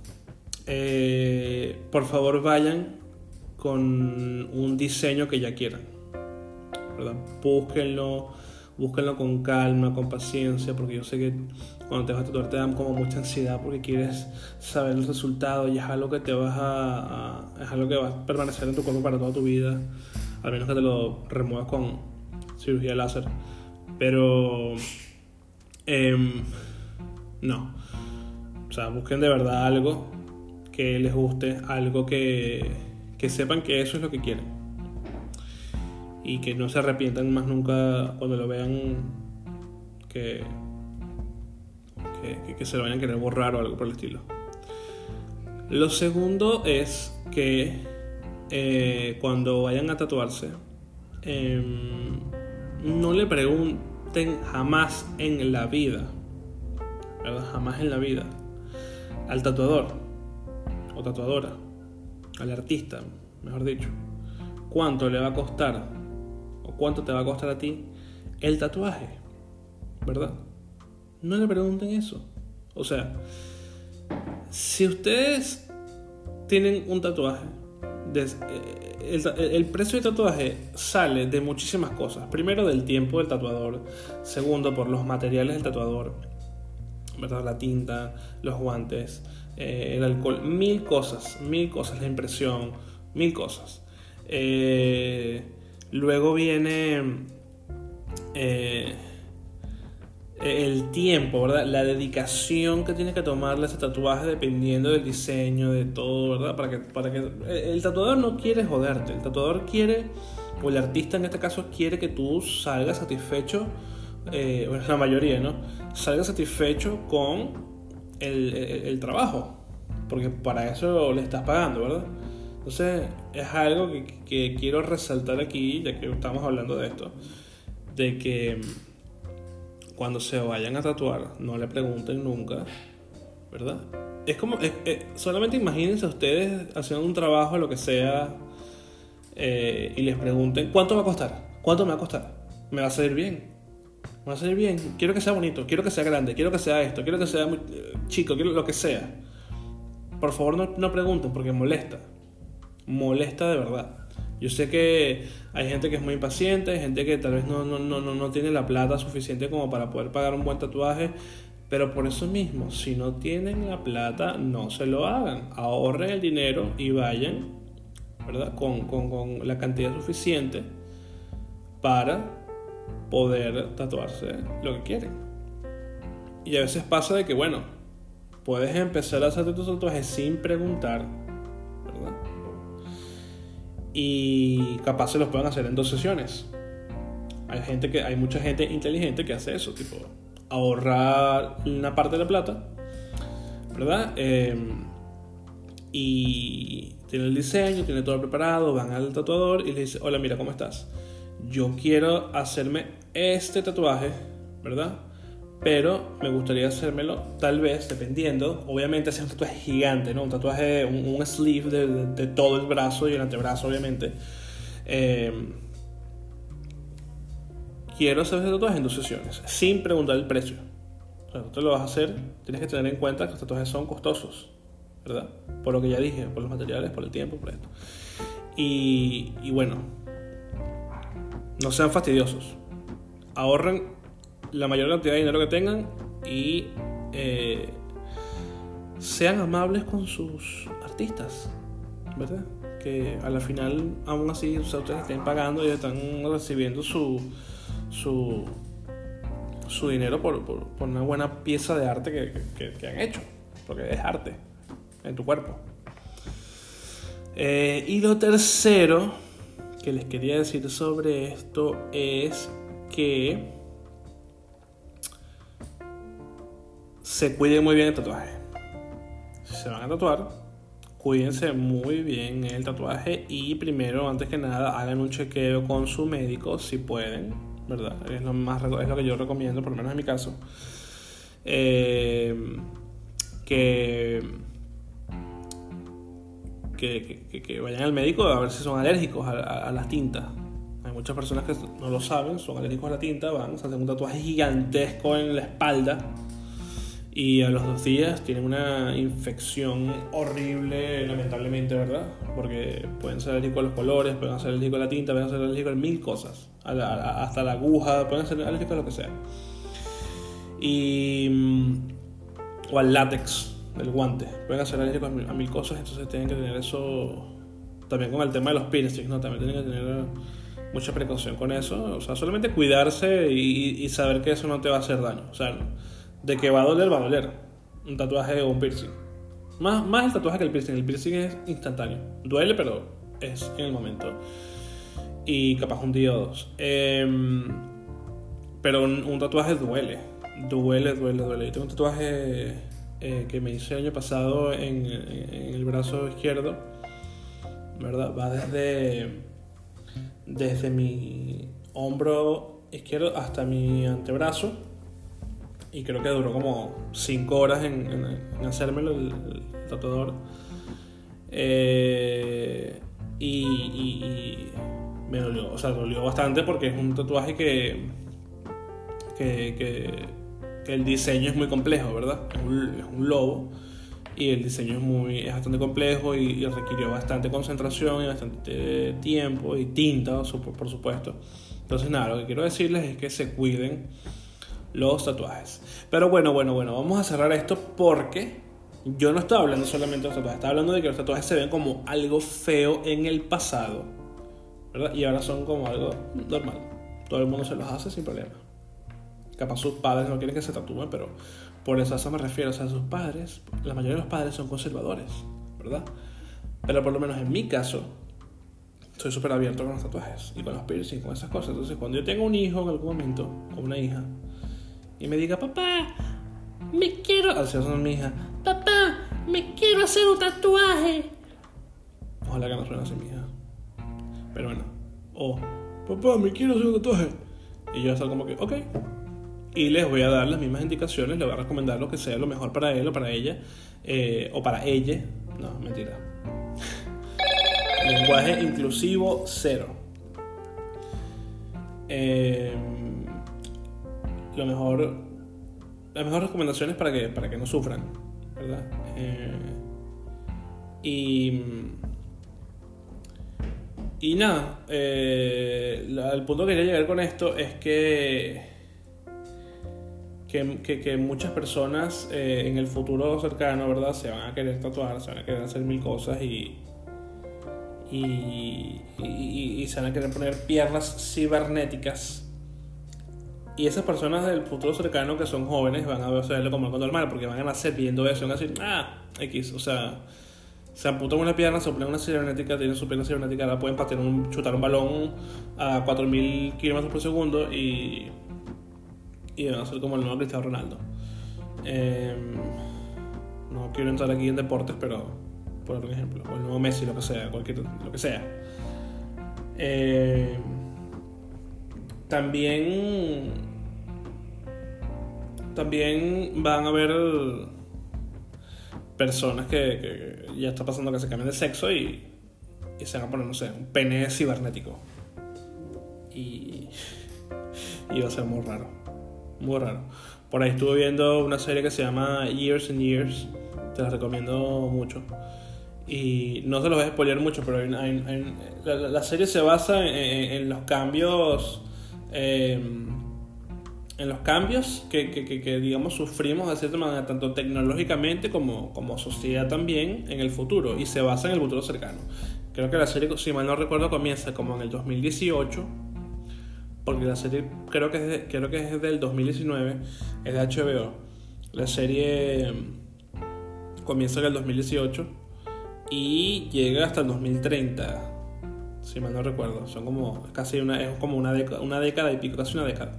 eh, por favor vayan con un diseño que ya quieran, ¿verdad? Búsquenlo, búsquenlo con calma, con paciencia, porque yo sé que cuando te vas a tatuar te dan como mucha ansiedad porque quieres saber el resultado y es algo que te vas a, a es algo que va a permanecer en tu cuerpo para toda tu vida, al menos que te lo remuevas con cirugía láser. Pero eh, no, o sea, busquen de verdad algo que les guste, algo que, que sepan que eso es lo que quieren y que no se arrepientan más nunca cuando lo vean, que, que, que se lo vayan a querer borrar o algo por el estilo. Lo segundo es que eh, cuando vayan a tatuarse, eh, no le pregunten jamás en la vida, ¿verdad? Jamás en la vida al tatuador o tatuadora, al artista, mejor dicho, cuánto le va a costar o cuánto te va a costar a ti el tatuaje, ¿verdad? No le pregunten eso. O sea, si ustedes tienen un tatuaje, el, el precio del tatuaje sale de muchísimas cosas. Primero, del tiempo del tatuador. Segundo, por los materiales del tatuador, ¿verdad? La tinta, los guantes, eh, el alcohol, mil cosas, mil cosas, la impresión, mil cosas. Eh, luego viene eh, el tiempo, ¿verdad? La dedicación que tienes que tomarle a ese tatuaje dependiendo del diseño, de todo, ¿verdad? Para que, para que el tatuador no quiere joderte, el tatuador quiere, o el artista en este caso quiere que tú salgas satisfecho, eh, bueno, la mayoría, ¿no? Salgas satisfecho con el, el, el trabajo, porque para eso le estás pagando, ¿verdad? Entonces es algo que, que quiero resaltar aquí, ya que estamos hablando de esto, de que cuando se vayan a tatuar no le pregunten nunca, ¿verdad? Es como, es, es, solamente imagínense ustedes haciendo un trabajo, lo que sea, eh, y les pregunten ¿cuánto va a costar? ¿Cuánto me va a costar? ¿Me va a salir bien? ¿Me va a salir bien? Quiero que sea bonito, quiero que sea grande, quiero que sea esto, quiero que sea muy, eh, chico, quiero lo que sea. Por favor no, no pregunten, porque molesta. Molesta de verdad. Yo sé que hay gente que es muy impaciente, hay gente que tal vez no, no, no, no tiene la plata suficiente como para poder pagar un buen tatuaje, pero por eso mismo, si no tienen la plata, no se lo hagan. Ahorren el dinero y vayan, ¿verdad? Con, con, con la cantidad suficiente para poder tatuarse lo que quieren. Y a veces pasa de que, bueno, puedes empezar a hacer tus tatuajes sin preguntar, ¿verdad? Y capaz se los pueden hacer en dos sesiones. Hay gente que, hay mucha gente inteligente que hace eso, tipo, ahorra una parte de la plata, ¿verdad? Eh, y tiene el diseño, tiene todo preparado, van al tatuador y le dice, hola, mira, ¿cómo estás? Yo quiero hacerme este tatuaje, ¿verdad? Pero me gustaría hacérmelo, tal vez, dependiendo, obviamente hacer un tatuaje gigante, ¿no? Un tatuaje, un, un sleeve de, de, de todo el brazo y el antebrazo, obviamente. Eh, quiero hacer ese tatuaje en dos sesiones, sin preguntar el precio. O sea, tú te lo vas a hacer, tienes que tener en cuenta que los tatuajes son costosos, ¿verdad? Por lo que ya dije, por los materiales, por el tiempo, por esto. Y, y bueno, no sean fastidiosos. Ahorren la mayor cantidad de dinero que tengan y eh, sean amables con sus artistas, ¿verdad? Que a la final, aún así, o sea, ustedes estén pagando y están recibiendo su su, su dinero por, por, por una buena pieza de arte que, que, que han hecho, porque es arte en tu cuerpo. Eh, y lo tercero que les quería decir sobre esto es que se cuiden muy bien el tatuaje. Si se van a tatuar, cuídense muy bien el tatuaje y primero, antes que nada, hagan un chequeo con su médico si pueden, ¿verdad? Es lo, más, es lo que yo recomiendo, por lo menos en mi caso. Eh, que, que, que, que vayan al médico a ver si son alérgicos a, a, a las tintas. Hay muchas personas que no lo saben, son alérgicos a la tinta, van, se hacen un tatuaje gigantesco en la espalda y a los dos días tienen una infección horrible, lamentablemente, ¿verdad? Porque pueden ser alérgicos a los colores, pueden ser alérgicos a la tinta, pueden ser alérgicos a mil cosas, a la, a, hasta la aguja, pueden ser alérgicos a lo que sea. Y, o al látex del guante, pueden ser alérgicos a mil, a mil cosas, entonces tienen que tener eso. También con el tema de los piercings, ¿no? También tienen que tener mucha precaución con eso. O sea, solamente cuidarse y, y saber que eso no te va a hacer daño. O sea, de que va a doler, va a doler un tatuaje o un piercing. Más, más el tatuaje que el piercing. El piercing es instantáneo. Duele, pero es en el momento. Y capaz un día o dos. Eh, pero un, un tatuaje duele. Duele, duele, duele. Yo tengo un tatuaje eh, que me hice el año pasado en, en, en el brazo izquierdo, ¿verdad? Va desde, desde mi hombro izquierdo hasta mi antebrazo. Y creo que duró como cinco horas en, en, en hacérmelo el, el tatuador. Eh, y, y, y me dolió, o sea, dolió bastante porque es un tatuaje que, que, que, que el diseño es muy complejo, ¿verdad? Es un, es un lobo y el diseño es, muy, es bastante complejo y, y requirió bastante concentración y bastante tiempo y tinta, por supuesto. Entonces, nada, lo que quiero decirles es que se cuiden los tatuajes. Pero bueno, bueno, bueno, vamos a cerrar esto porque yo no estaba hablando solamente de los tatuajes, estaba hablando de que los tatuajes se ven como algo feo en el pasado, ¿verdad? Y ahora son como algo normal. Todo el mundo se los hace sin problema. Capaz sus padres no quieren que se tatúen, pero por eso a eso me refiero. O sea, sus padres, la mayoría de los padres son conservadores, ¿verdad? Pero por lo menos en mi caso, soy súper abierto con los tatuajes y con los piercings, con esas cosas. Entonces, cuando yo tengo un hijo en algún momento, o una hija, y me diga, papá, me quiero... Así es mi hija. Papá, me quiero hacer un tatuaje. Ojalá que no suene así mi hija. Pero bueno. O, papá, me quiero hacer un tatuaje. Y yo salgo como que, ok. Y les voy a dar las mismas indicaciones. Les voy a recomendar lo que sea lo mejor para él o para ella. Eh, o para ella. No, mentira. Lenguaje inclusivo cero. Eh... Lo mejor, las mejores recomendaciones para que, para que no sufran, ¿verdad? Eh, y, y nada, eh, la, el punto que quería llegar con esto es que, que, que, que muchas personas eh, en el futuro cercano, ¿verdad? Se van a querer tatuar, se van a querer hacer mil cosas y, y, y, y se van a querer poner piernas cibernéticas. Y esas personas del futuro cercano que son jóvenes van a verlo como algo normal porque van a nacer viendo eso y van a decir, ah, X, o sea, se amputan una pierna, se ponen una cibernética, tienen su pierna cibernética, ahora pueden patear un, chutar un balón a cuatro mil kilómetros por segundo y, y van a ser como el nuevo Cristiano Ronaldo. Eh, no quiero entrar aquí en deportes, pero por ejemplo, o el nuevo Messi, lo que sea, cualquier, lo que sea. Eh, también también van a haber personas que, que ya está pasando que se cambian de sexo y, y se van a poner, no sé, un pene cibernético. Y, y va a ser muy raro, muy raro. Por ahí estuve viendo una serie que se llama Years and Years, te la recomiendo mucho. Y no se los voy a spoilear mucho, pero hay, hay, hay, la, la serie se basa en, en, en los cambios, eh, en los cambios que, que, que, que digamos sufrimos de cierta manera, tanto tecnológicamente como, como sociedad también en el futuro, y se basa en el futuro cercano. Creo que la serie, si mal no recuerdo, comienza como en el dos mil dieciocho, porque la serie creo que es, de, creo que es del dos mil diecinueve, es de H B O. La serie comienza en el dos mil dieciocho y llega hasta el dos mil treinta, si mal no recuerdo. Son como casi una, es como una década, una década y pico, casi una década.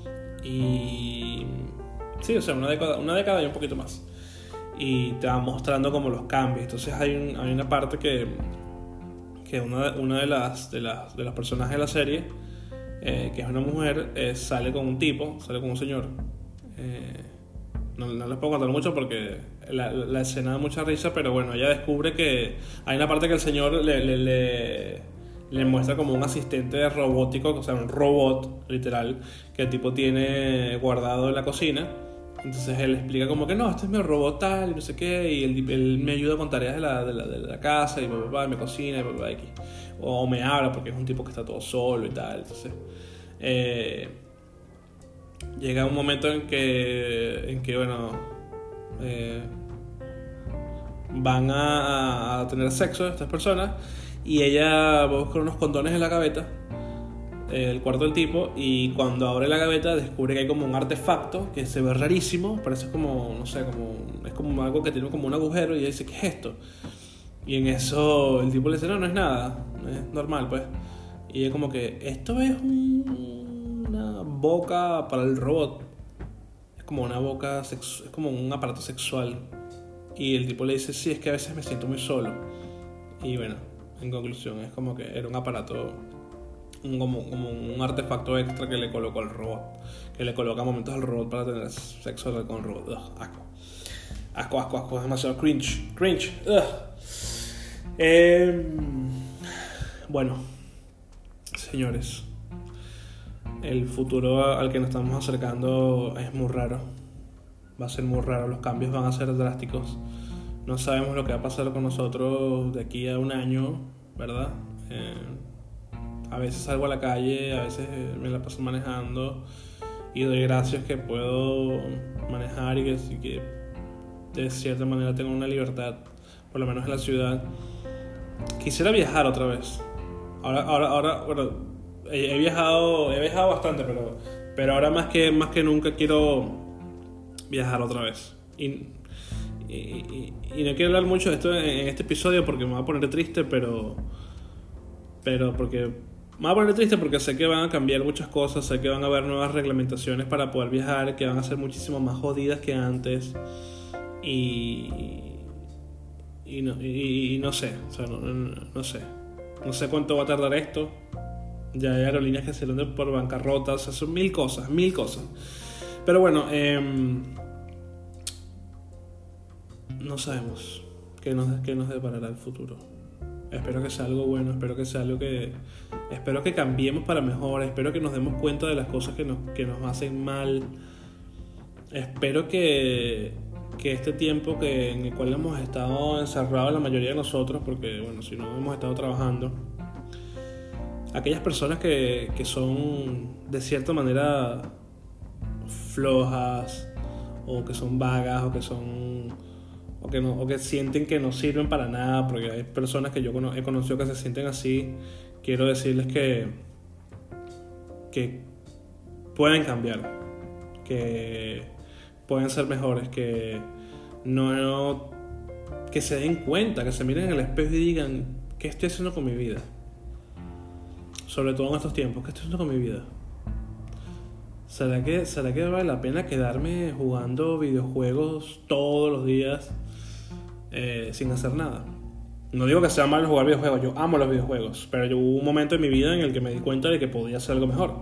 Y sí, o sea, una década, una década y un poquito más. Y te va mostrando como los cambios. Entonces hay, un, hay una parte que que una, una de las de las de los personajes de la serie, eh, que es una mujer, eh, sale con un tipo, sale con un señor. Eh, no, no les puedo contar mucho porque la, la escena da mucha risa, pero bueno, ella descubre que hay una parte que el señor le, le, le, le muestra como un asistente robótico, o sea, un robot literal, que el tipo tiene guardado en la cocina. Entonces él explica como que no, este es mi robot tal y no sé qué, y él, él me ayuda con tareas de la, de la, de la casa, y papá, y me cocina, y papá, y o, o me habla porque es un tipo que está todo solo y tal. Entonces eh, llega un momento en que, en que bueno, eh, van a, a tener sexo estas personas, y ella va a buscar unos condones en la gaveta, el cuarto del tipo, y cuando abre la gaveta descubre que hay como un artefacto que se ve rarísimo, parece como, no sé, como es como algo que tiene como un agujero, y ella dice, ¿qué es esto? Y en eso el tipo le dice, no, no es nada, es normal pues. Y ella como que, esto es un, una boca para el robot, es como una boca sexu- es como un aparato sexual. Y el tipo le dice, sí, es que a veces me siento muy solo. Y bueno, en conclusión es como que era un aparato, Un, como, como un artefacto extra que le colocó al robot, que le coloca momentos al robot para tener sexo con el robot. Ugh, asco. Asco, asco, asco, es demasiado cringe. Cringe. Ugh. Eh, bueno, señores, el futuro al que nos estamos acercando es muy raro. Va a ser muy raro, los cambios van a ser drásticos. No sabemos lo que va a pasar con nosotros de aquí a un año, ¿verdad? Eh, A veces salgo a la calle, a veces me la paso manejando y doy gracias que puedo manejar y que, y que de cierta manera tengo una libertad, por lo menos en la ciudad. Quisiera viajar otra vez. Ahora, ahora, ahora, bueno, he, he viajado, he viajado bastante, pero, pero ahora más que, más que nunca quiero viajar otra vez. Y, y, y, y no quiero hablar mucho de esto en, en este episodio porque me va a poner triste, pero, pero porque me va a poner triste porque sé que van a cambiar muchas cosas, sé que van a haber nuevas reglamentaciones para poder viajar, que van a ser muchísimo más jodidas que antes, y y no, y, y no sé, o sea, no, no, no sé, no sé cuánto va a tardar esto. Ya hay aerolíneas que se venden por bancarrota, o sea, son mil cosas, mil cosas. Pero bueno, eh, no sabemos qué nos, qué nos deparará el futuro. Espero que sea algo bueno, espero que sea algo que... Espero que cambiemos para mejor, espero que nos demos cuenta de las cosas que nos, que nos hacen mal. Espero que, que este tiempo que, en el cual hemos estado encerrados la mayoría de nosotros, porque bueno, si no hemos estado trabajando, aquellas personas que, que son de cierta manera flojas, o que son vagas, o que son... O que, no, o que sienten que no sirven para nada, porque hay personas que yo he conocido que se sienten así. Quiero decirles que que pueden cambiar, que pueden ser mejores, que no, no que se den cuenta, que se miren en el espejo y digan, ¿qué estoy haciendo con mi vida? Sobre todo en estos tiempos, ¿qué estoy haciendo con mi vida? ¿será que, ¿será que vale la pena quedarme jugando videojuegos todos los días eh, sin hacer nada? No digo que sea malo jugar videojuegos, yo amo los videojuegos, pero yo, hubo un momento en mi vida en el que me di cuenta de que podía hacer algo mejor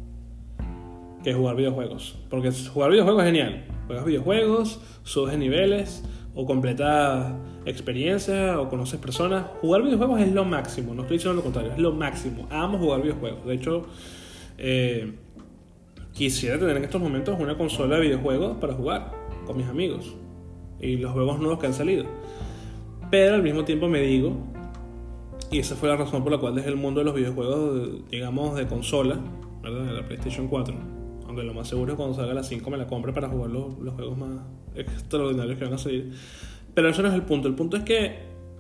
que jugar videojuegos. Porque jugar videojuegos es genial. Juegas videojuegos, subes niveles, o completas experiencias, o conoces personas. Jugar videojuegos es lo máximo, no estoy diciendo lo contrario, es lo máximo. Amo jugar videojuegos. De hecho, eh, quisiera tener en estos momentos una consola de videojuegos para jugar con mis amigos y los juegos nuevos que han salido. Pero al mismo tiempo me digo, y esa fue la razón por la cual dejé el mundo de los videojuegos, digamos, de consola, ¿verdad? De la PlayStation cuatro. Aunque lo más seguro es que cuando salga la cinco me la compre para jugar los, los juegos más extraordinarios que van a salir. Pero eso no es el punto. El punto es que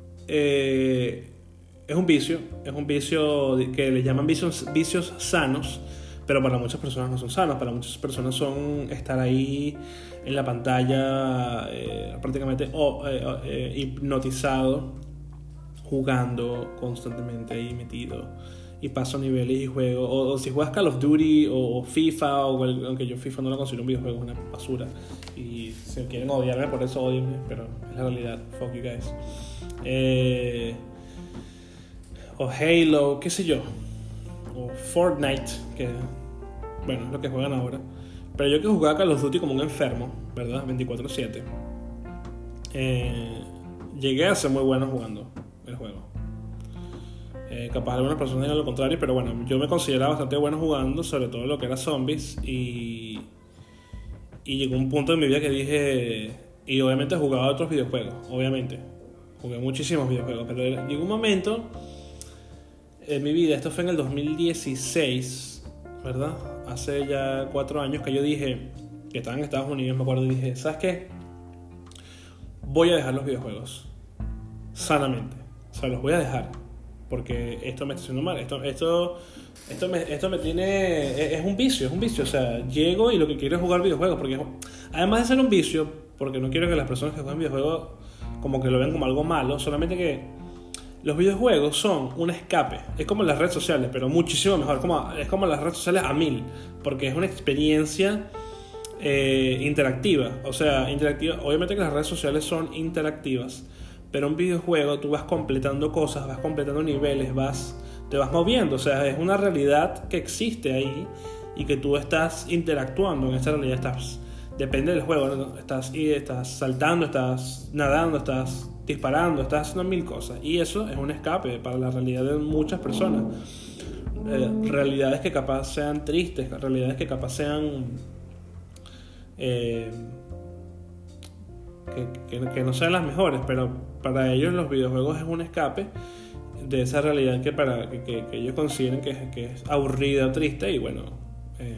eh, es un vicio. Es un vicio que le llaman vicios, vicios sanos. Pero para muchas personas no son sanos. Para muchas personas son estar ahí en la pantalla eh, prácticamente oh, eh, eh, hipnotizado, jugando constantemente ahí metido. Y paso niveles y juego. O, o si juegas Call of Duty o, o FIFA, o el, aunque yo FIFA no lo considero un videojuego, es una basura. Y si quieren odiarme por eso, odienme, pero es la realidad. Fuck you guys. Eh, o Halo, qué sé yo. O Fortnite, que bueno, es lo que juegan ahora. Pero yo que jugaba Call of Duty como un enfermo, ¿verdad? veinticuatro siete. Eh, llegué a ser muy bueno jugando el juego. Eh, capaz algunas personas digan lo contrario, pero bueno, yo me consideraba bastante bueno jugando, sobre todo lo que era zombies, y, y llegó un punto en mi vida que dije, y obviamente jugaba otros videojuegos, obviamente, jugué muchísimos videojuegos, pero era, llegó un momento en mi vida, esto fue en el dos mil dieciséis, ¿verdad? Hace ya cuatro años que yo dije, que estaba en Estados Unidos, me acuerdo, y dije, ¿sabes qué? Voy a dejar los videojuegos, sanamente, o sea, los voy a dejar. Porque esto me está haciendo mal, esto, esto, esto, me, esto me tiene, es, es un vicio, es un vicio, o sea, llego y lo que quiero es jugar videojuegos, porque además de ser un vicio, porque no quiero que las personas que juegan videojuegos como que lo vean como algo malo, solamente que los videojuegos son un escape, es como las redes sociales, pero muchísimo mejor, como, es como las redes sociales a mil, porque es una experiencia eh, interactiva, o sea, interactiva, obviamente que las redes sociales son interactivas, pero un videojuego tú vas completando cosas, vas completando niveles, vas, te vas moviendo, o sea, es una realidad que existe ahí y que tú estás interactuando en esa realidad, estás, depende del juego, ¿no? estás, estás saltando, estás nadando, estás disparando, estás haciendo mil cosas, y eso es un escape para la realidad de muchas personas, eh, realidades que capaz sean tristes, realidades que capaz sean eh, que, que, que no sean las mejores, pero para ellos los videojuegos es un escape de esa realidad que, para, que, que, que ellos consideren que es, que es aburrida o triste, y bueno, eh,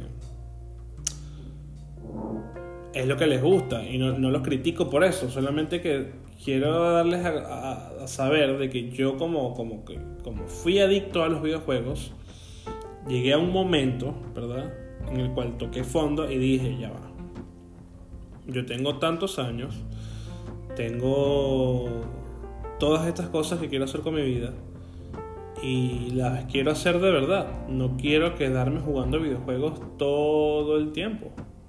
es lo que les gusta, y no, no los critico por eso, solamente que quiero darles a, a, a saber de que yo como, como, que, como fui adicto a los videojuegos, llegué a un momento, ¿verdad?, en el cual toqué fondo y dije, ya va, yo tengo tantos años, tengo todas estas cosas que quiero hacer con mi vida y las quiero hacer de verdad, no quiero quedarme jugando videojuegos todo el tiempo.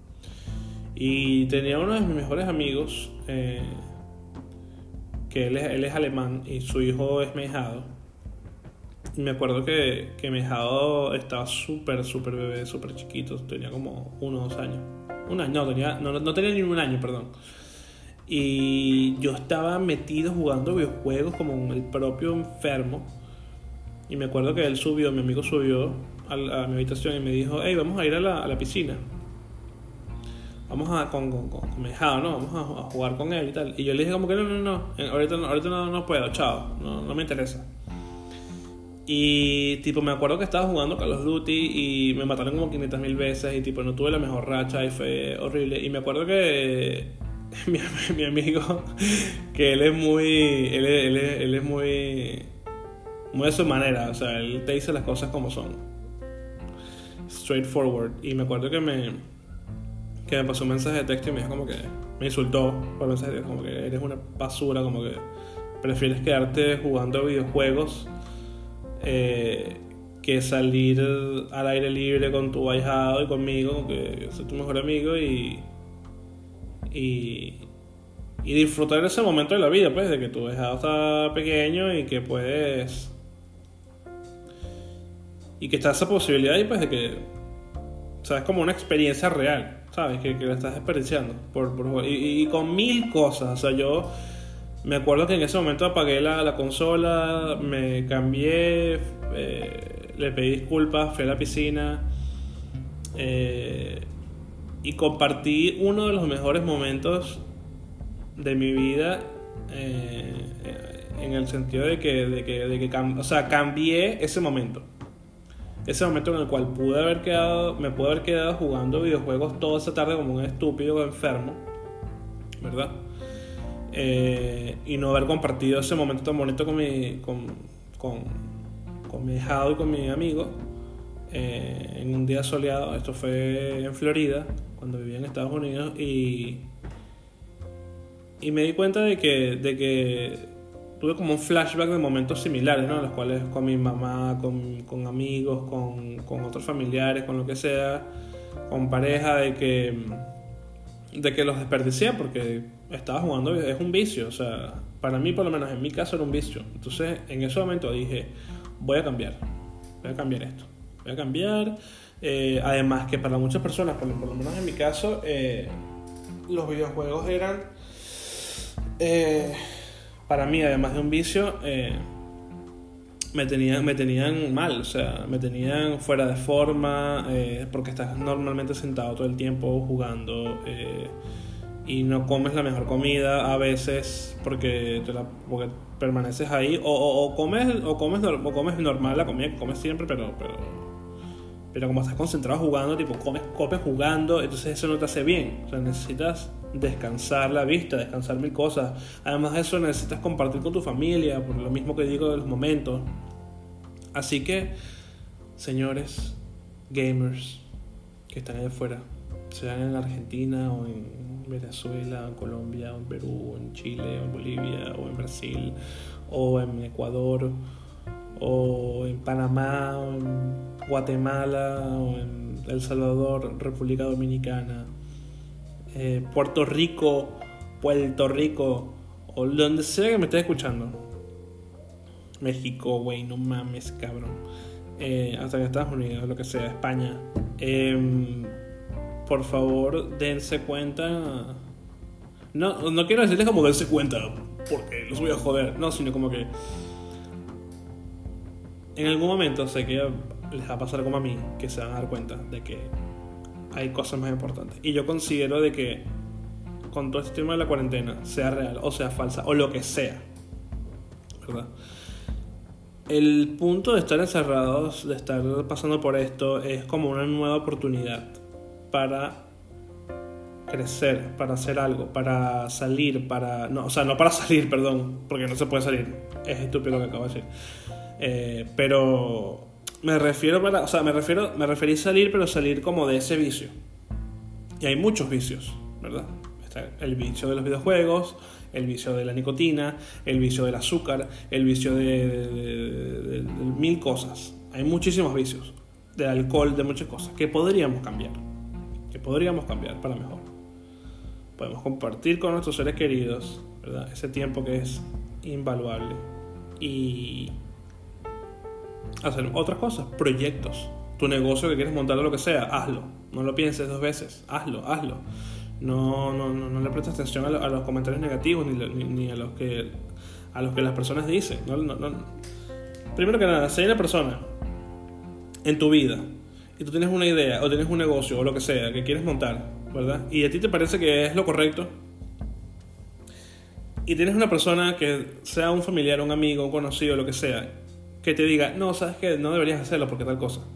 Y tenía uno de mis mejores amigos, eh, que él es, él es alemán y su hijo es mejado, y me acuerdo que, que Mejado estaba súper, súper bebé, súper chiquito, tenía como uno o dos años, un año, no, tenía, no, no tenía ni un año, perdón. Y yo estaba metido jugando videojuegos como el propio enfermo. Y me acuerdo que él subió, mi amigo subió a, la, a mi habitación y me dijo, hey, vamos a ir a la, a la piscina. Vamos a con, con, con, con Mejado, ¿no? Vamos a, a jugar con él y tal. Y yo le dije como que no, no, no, ahorita, no, ahorita no, no puedo, chao, no, no me interesa. Y tipo me acuerdo que estaba jugando Call of Duty y me mataron como quinientas mil veces y tipo no tuve la mejor racha y fue horrible. Y me acuerdo que mi, mi amigo, que él es muy él es, él es, él es muy muy de su manera, o sea, él te dice las cosas como son, straightforward. Y me acuerdo que me que me pasó un mensaje de texto y me dijo como que me insultó por mensaje de texto, como que eres una basura, como que prefieres quedarte jugando videojuegos eh, que salir al aire libre con tu ahijado y conmigo, que yo soy tu mejor amigo, y, y, y disfrutar ese momento de la vida, pues, de que tu ahijado está pequeño y que puedes... Y que está esa posibilidad y pues de que... O sea, es como una experiencia real, ¿sabes? Que, que la estás experienciando. Por, por, y, y con mil cosas. O sea, yo me acuerdo que en ese momento apagué la, la consola, me cambié, eh, le pedí disculpas, fui a la piscina eh, y compartí uno de los mejores momentos de mi vida, eh, en el sentido de que, de que, de que cam- o sea, cambié ese momento. Ese momento en el cual pude haber quedado, me pude haber quedado jugando videojuegos toda esa tarde como un estúpido enfermo, ¿verdad? Eh, y no haber compartido ese momento tan bonito con mi, con, con, con mi hijado y con mi amigo eh, en un día soleado. Esto fue en Florida, cuando vivía en Estados Unidos, y, y me di cuenta de que, de que tuve como un flashback de momentos similares, ¿no? Los cuales con mi mamá, con, con amigos, con, con otros familiares, con lo que sea, con pareja, de que, de que los desperdicié porque estaba jugando, es un vicio, o sea, para mí por lo menos en mi caso era un vicio. Entonces en ese momento dije, voy a cambiar, voy a cambiar esto, voy a cambiar, eh, además que para muchas personas, por, por lo menos en mi caso, eh, los videojuegos eran... Eh, para mí, además de un vicio, eh, me tenían, me tenían mal, o sea, me tenían fuera de forma, eh, porque estás normalmente sentado todo el tiempo jugando, eh, y no comes la mejor comida a veces porque, te la, porque permaneces ahí, o, o, o comes o comes o comes normal la comida que comes siempre, pero pero pero como estás concentrado jugando, tipo comes comes jugando, entonces eso no te hace bien. O sea, necesitas descansar la vista, descansar mil cosas. Además de eso, necesitas compartir con tu familia, por lo mismo que digo de los momentos. Así que, señores gamers que están allá afuera, sean en Argentina o en Venezuela, o en Colombia, o en Perú, o en Chile, o en Bolivia, o en Brasil, o en Ecuador, o en Panamá, o en Guatemala, o en El Salvador, República Dominicana, eh, Puerto Rico, Puerto Rico, o donde sea que me estés escuchando. México, güey, no mames, cabrón. Eh, hasta en Estados Unidos, lo que sea, España. Eh, por favor, dense cuenta. No, no quiero decirles como dense cuenta porque los voy a joder. No, sino como que en algún momento sé que les va a pasar como a mí, que se van a dar cuenta de que hay cosas más importantes. Y yo considero de que con todo este tema de la cuarentena, sea real o sea falsa, o lo que sea, ¿verdad? El punto de estar encerrados, de estar pasando por esto, es como una nueva oportunidad para crecer, para hacer algo, para salir, para... No, o sea, no para salir, perdón, porque no se puede salir. Es estúpido lo que acabo de decir. Eh, pero me refiero para... O sea, me refiero... Me referí a salir, pero salir como de ese vicio. Y hay muchos vicios, ¿verdad? Está el vicio de los videojuegos, el vicio de la nicotina, el vicio del azúcar, el vicio de, de, de, de, de mil cosas. Hay muchísimos vicios, del alcohol, de muchas cosas que podríamos cambiar, que podríamos cambiar para mejor. Podemos compartir con nuestros seres queridos, ¿verdad? Ese tiempo que es invaluable, y hacer otras cosas, proyectos, tu negocio que quieres montar o lo que sea, hazlo, no lo pienses dos veces, hazlo, hazlo. No, no, no, no le prestes atención a, lo, a los comentarios negativos ni, ni, ni a los que a los que las personas dicen. No, no, no. Primero que nada, si hay una persona en tu vida y tú tienes una idea o tienes un negocio o lo que sea que quieres montar, ¿verdad? Y a ti te parece que es lo correcto, y tienes una persona que sea un familiar, un amigo, un conocido, lo que sea, que te diga, no, sabes que no deberías hacerlo porque tal cosa,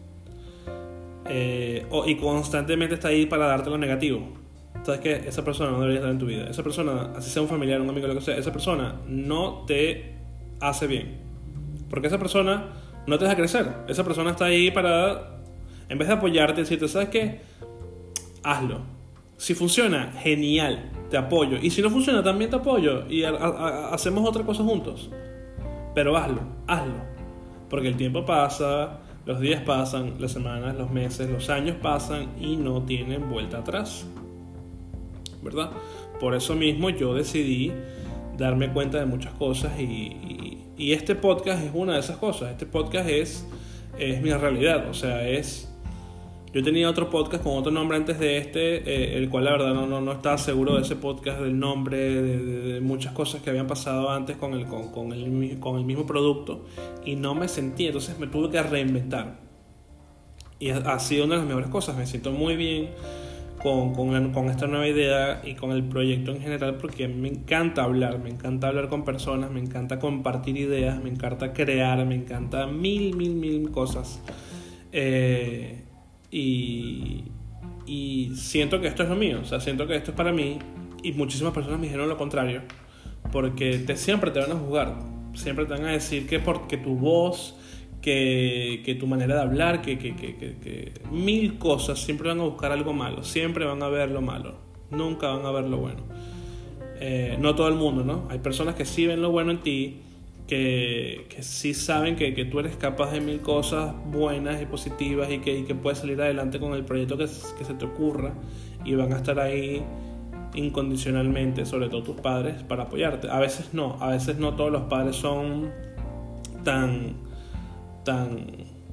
eh, o, y constantemente está ahí para darte lo negativo. Sabes que esa persona no debería estar en tu vida. Esa persona, así sea un familiar, un amigo, lo que sea, esa persona no te hace bien, porque esa persona no te deja crecer. Esa persona está ahí para, en vez de apoyarte, decirte, ¿sabes qué? Hazlo. Si funciona, genial, te apoyo. Y si no funciona, también te apoyo. Y a, a, a, hacemos otra cosa juntos. Pero hazlo, hazlo. Porque el tiempo pasa, Los días pasan, las semanas, los meses, los años pasan y no tienen vuelta atrás, ¿verdad? Por eso mismo yo decidí darme cuenta de muchas cosas y, y, y este podcast es una de esas cosas. Este podcast es, es mi realidad, o sea, es... Yo tenía otro podcast con otro nombre antes de este, eh, el cual la verdad no, no, no estaba seguro de ese podcast, del nombre, de, de, de muchas cosas que habían pasado antes con el, con, con, el, con el mismo producto, y no me sentí, entonces me tuve que reinventar. Y ha, ha sido una de las mejores cosas, me siento muy bien con, con, con esta nueva idea y con el proyecto en general, porque me encanta hablar, me encanta hablar con personas, me encanta compartir ideas, me encanta crear, me encanta mil, mil, mil cosas. Eh... Y, y siento que esto es lo mío, o sea, siento que esto es para mí, y muchísimas personas me dijeron lo contrario, porque te, siempre te van a juzgar, siempre te van a decir que porque tu voz, que, que tu manera de hablar, que, que, que, que, que mil cosas, siempre van a buscar algo malo, siempre van a ver lo malo, nunca van a ver lo bueno. Eh, no todo el mundo, ¿no? Hay personas que sí ven lo bueno en ti, Que, que sí saben que, que tú eres capaz de mil cosas buenas y positivas y que, y que puedes salir adelante con el proyecto que, que se te ocurra, y van a estar ahí incondicionalmente, sobre todo tus padres, para apoyarte. A veces no, a veces no todos los padres son tan tan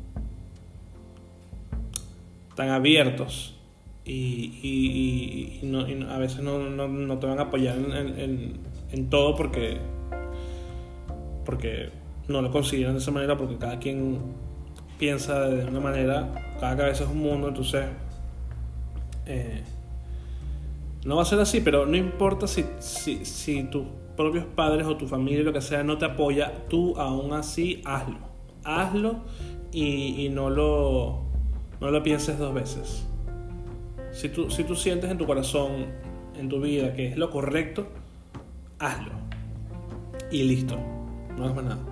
tan abiertos y, y, y, no, y a veces no, no, no te van a apoyar en, en, en todo porque porque no lo consideran de esa manera, porque cada quien piensa de una manera, cada cabeza es un mundo, entonces eh, no va a ser así, pero no importa si, si, si tus propios padres o tu familia, lo que sea, no te apoya, tú aún así hazlo, hazlo y, y no lo no lo pienses dos veces. Si tú, si tú sientes en tu corazón, en tu vida, que es lo correcto, hazlo y listo. No es más nada.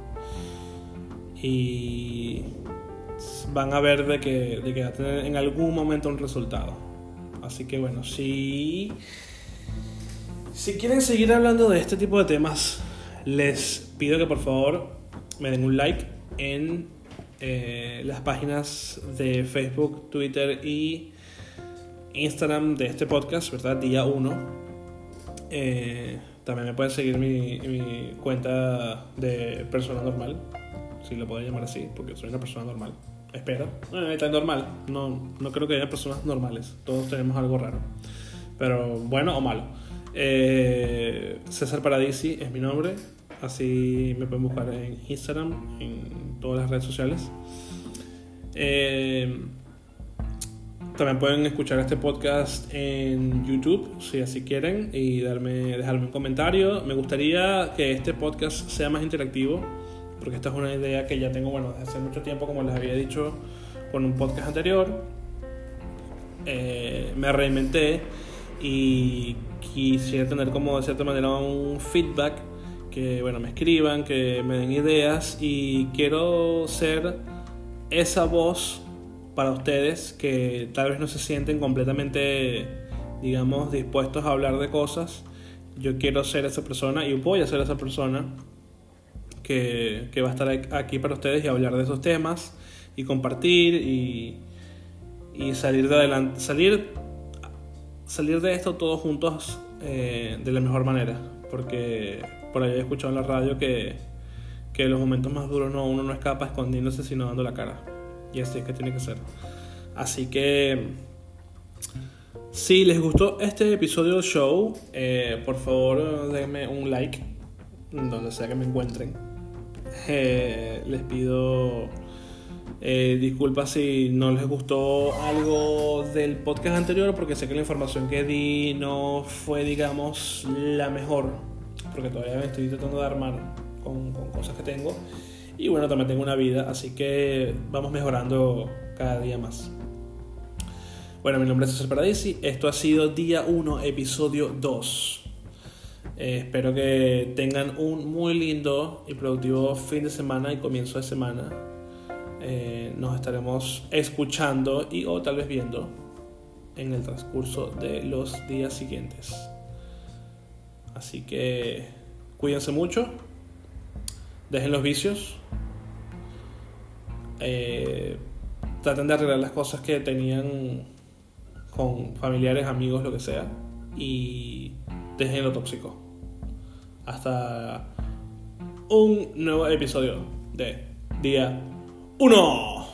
Y van a ver de que, de que va a tener en algún momento un resultado. Así que bueno, si, si quieren seguir hablando de este tipo de temas, les pido que por favor me den un like en eh, las páginas de Facebook, Twitter y Instagram de este podcast, ¿verdad? Día uno. Eh... También me pueden seguir mi, mi cuenta de persona normal, si lo puedo llamar así, porque soy una persona normal. Espero. No, está normal. No, no creo que haya personas normales. Todos tenemos algo raro. Pero bueno o malo. Eh, César Paradisi es mi nombre. Así me pueden buscar en Instagram, en todas las redes sociales. Eh... También pueden escuchar este podcast en YouTube, si así quieren, y darme, dejarme un comentario. Me gustaría que este podcast sea más interactivo, porque esta es una idea que ya tengo, bueno, desde hace mucho tiempo, como les había dicho con un podcast anterior. Eh, me reinventé y quisiera tener como de cierta manera un feedback, que bueno, me escriban, que me den ideas, y quiero ser esa voz para ustedes que tal vez no se sienten completamente, digamos, dispuestos a hablar de cosas. Yo quiero ser esa persona y voy a ser esa persona que, que va a estar aquí para ustedes y hablar de esos temas y compartir y, y salir de adelante, salir, salir de esto todos juntos eh, de la mejor manera, porque por ahí he escuchado en la radio que, que en los momentos más duros no, uno no escapa escondiéndose, sino dando la cara. Y así es que tiene que ser. Así que si les gustó este episodio del show, eh, por favor denme un like donde sea que me encuentren. Eh, les pido eh, disculpas si no les gustó algo del podcast anterior, porque sé que la información que di no fue, digamos, la mejor, porque todavía me estoy tratando de armar con, con cosas que tengo. Y bueno, también tengo una vida, así que vamos mejorando cada día más. Bueno, mi nombre es César Paradisi. Esto ha sido Día uno, Episodio dos. Eh, espero que tengan un muy lindo y productivo fin de semana y comienzo de semana. Eh, nos estaremos escuchando y o tal vez viendo en el transcurso de los días siguientes. Así que cuídense mucho. Dejen los vicios. Eh, traten de arreglar las cosas que tenían con familiares, amigos, lo que sea, y dejen lo tóxico. Hasta un nuevo episodio de Día uno.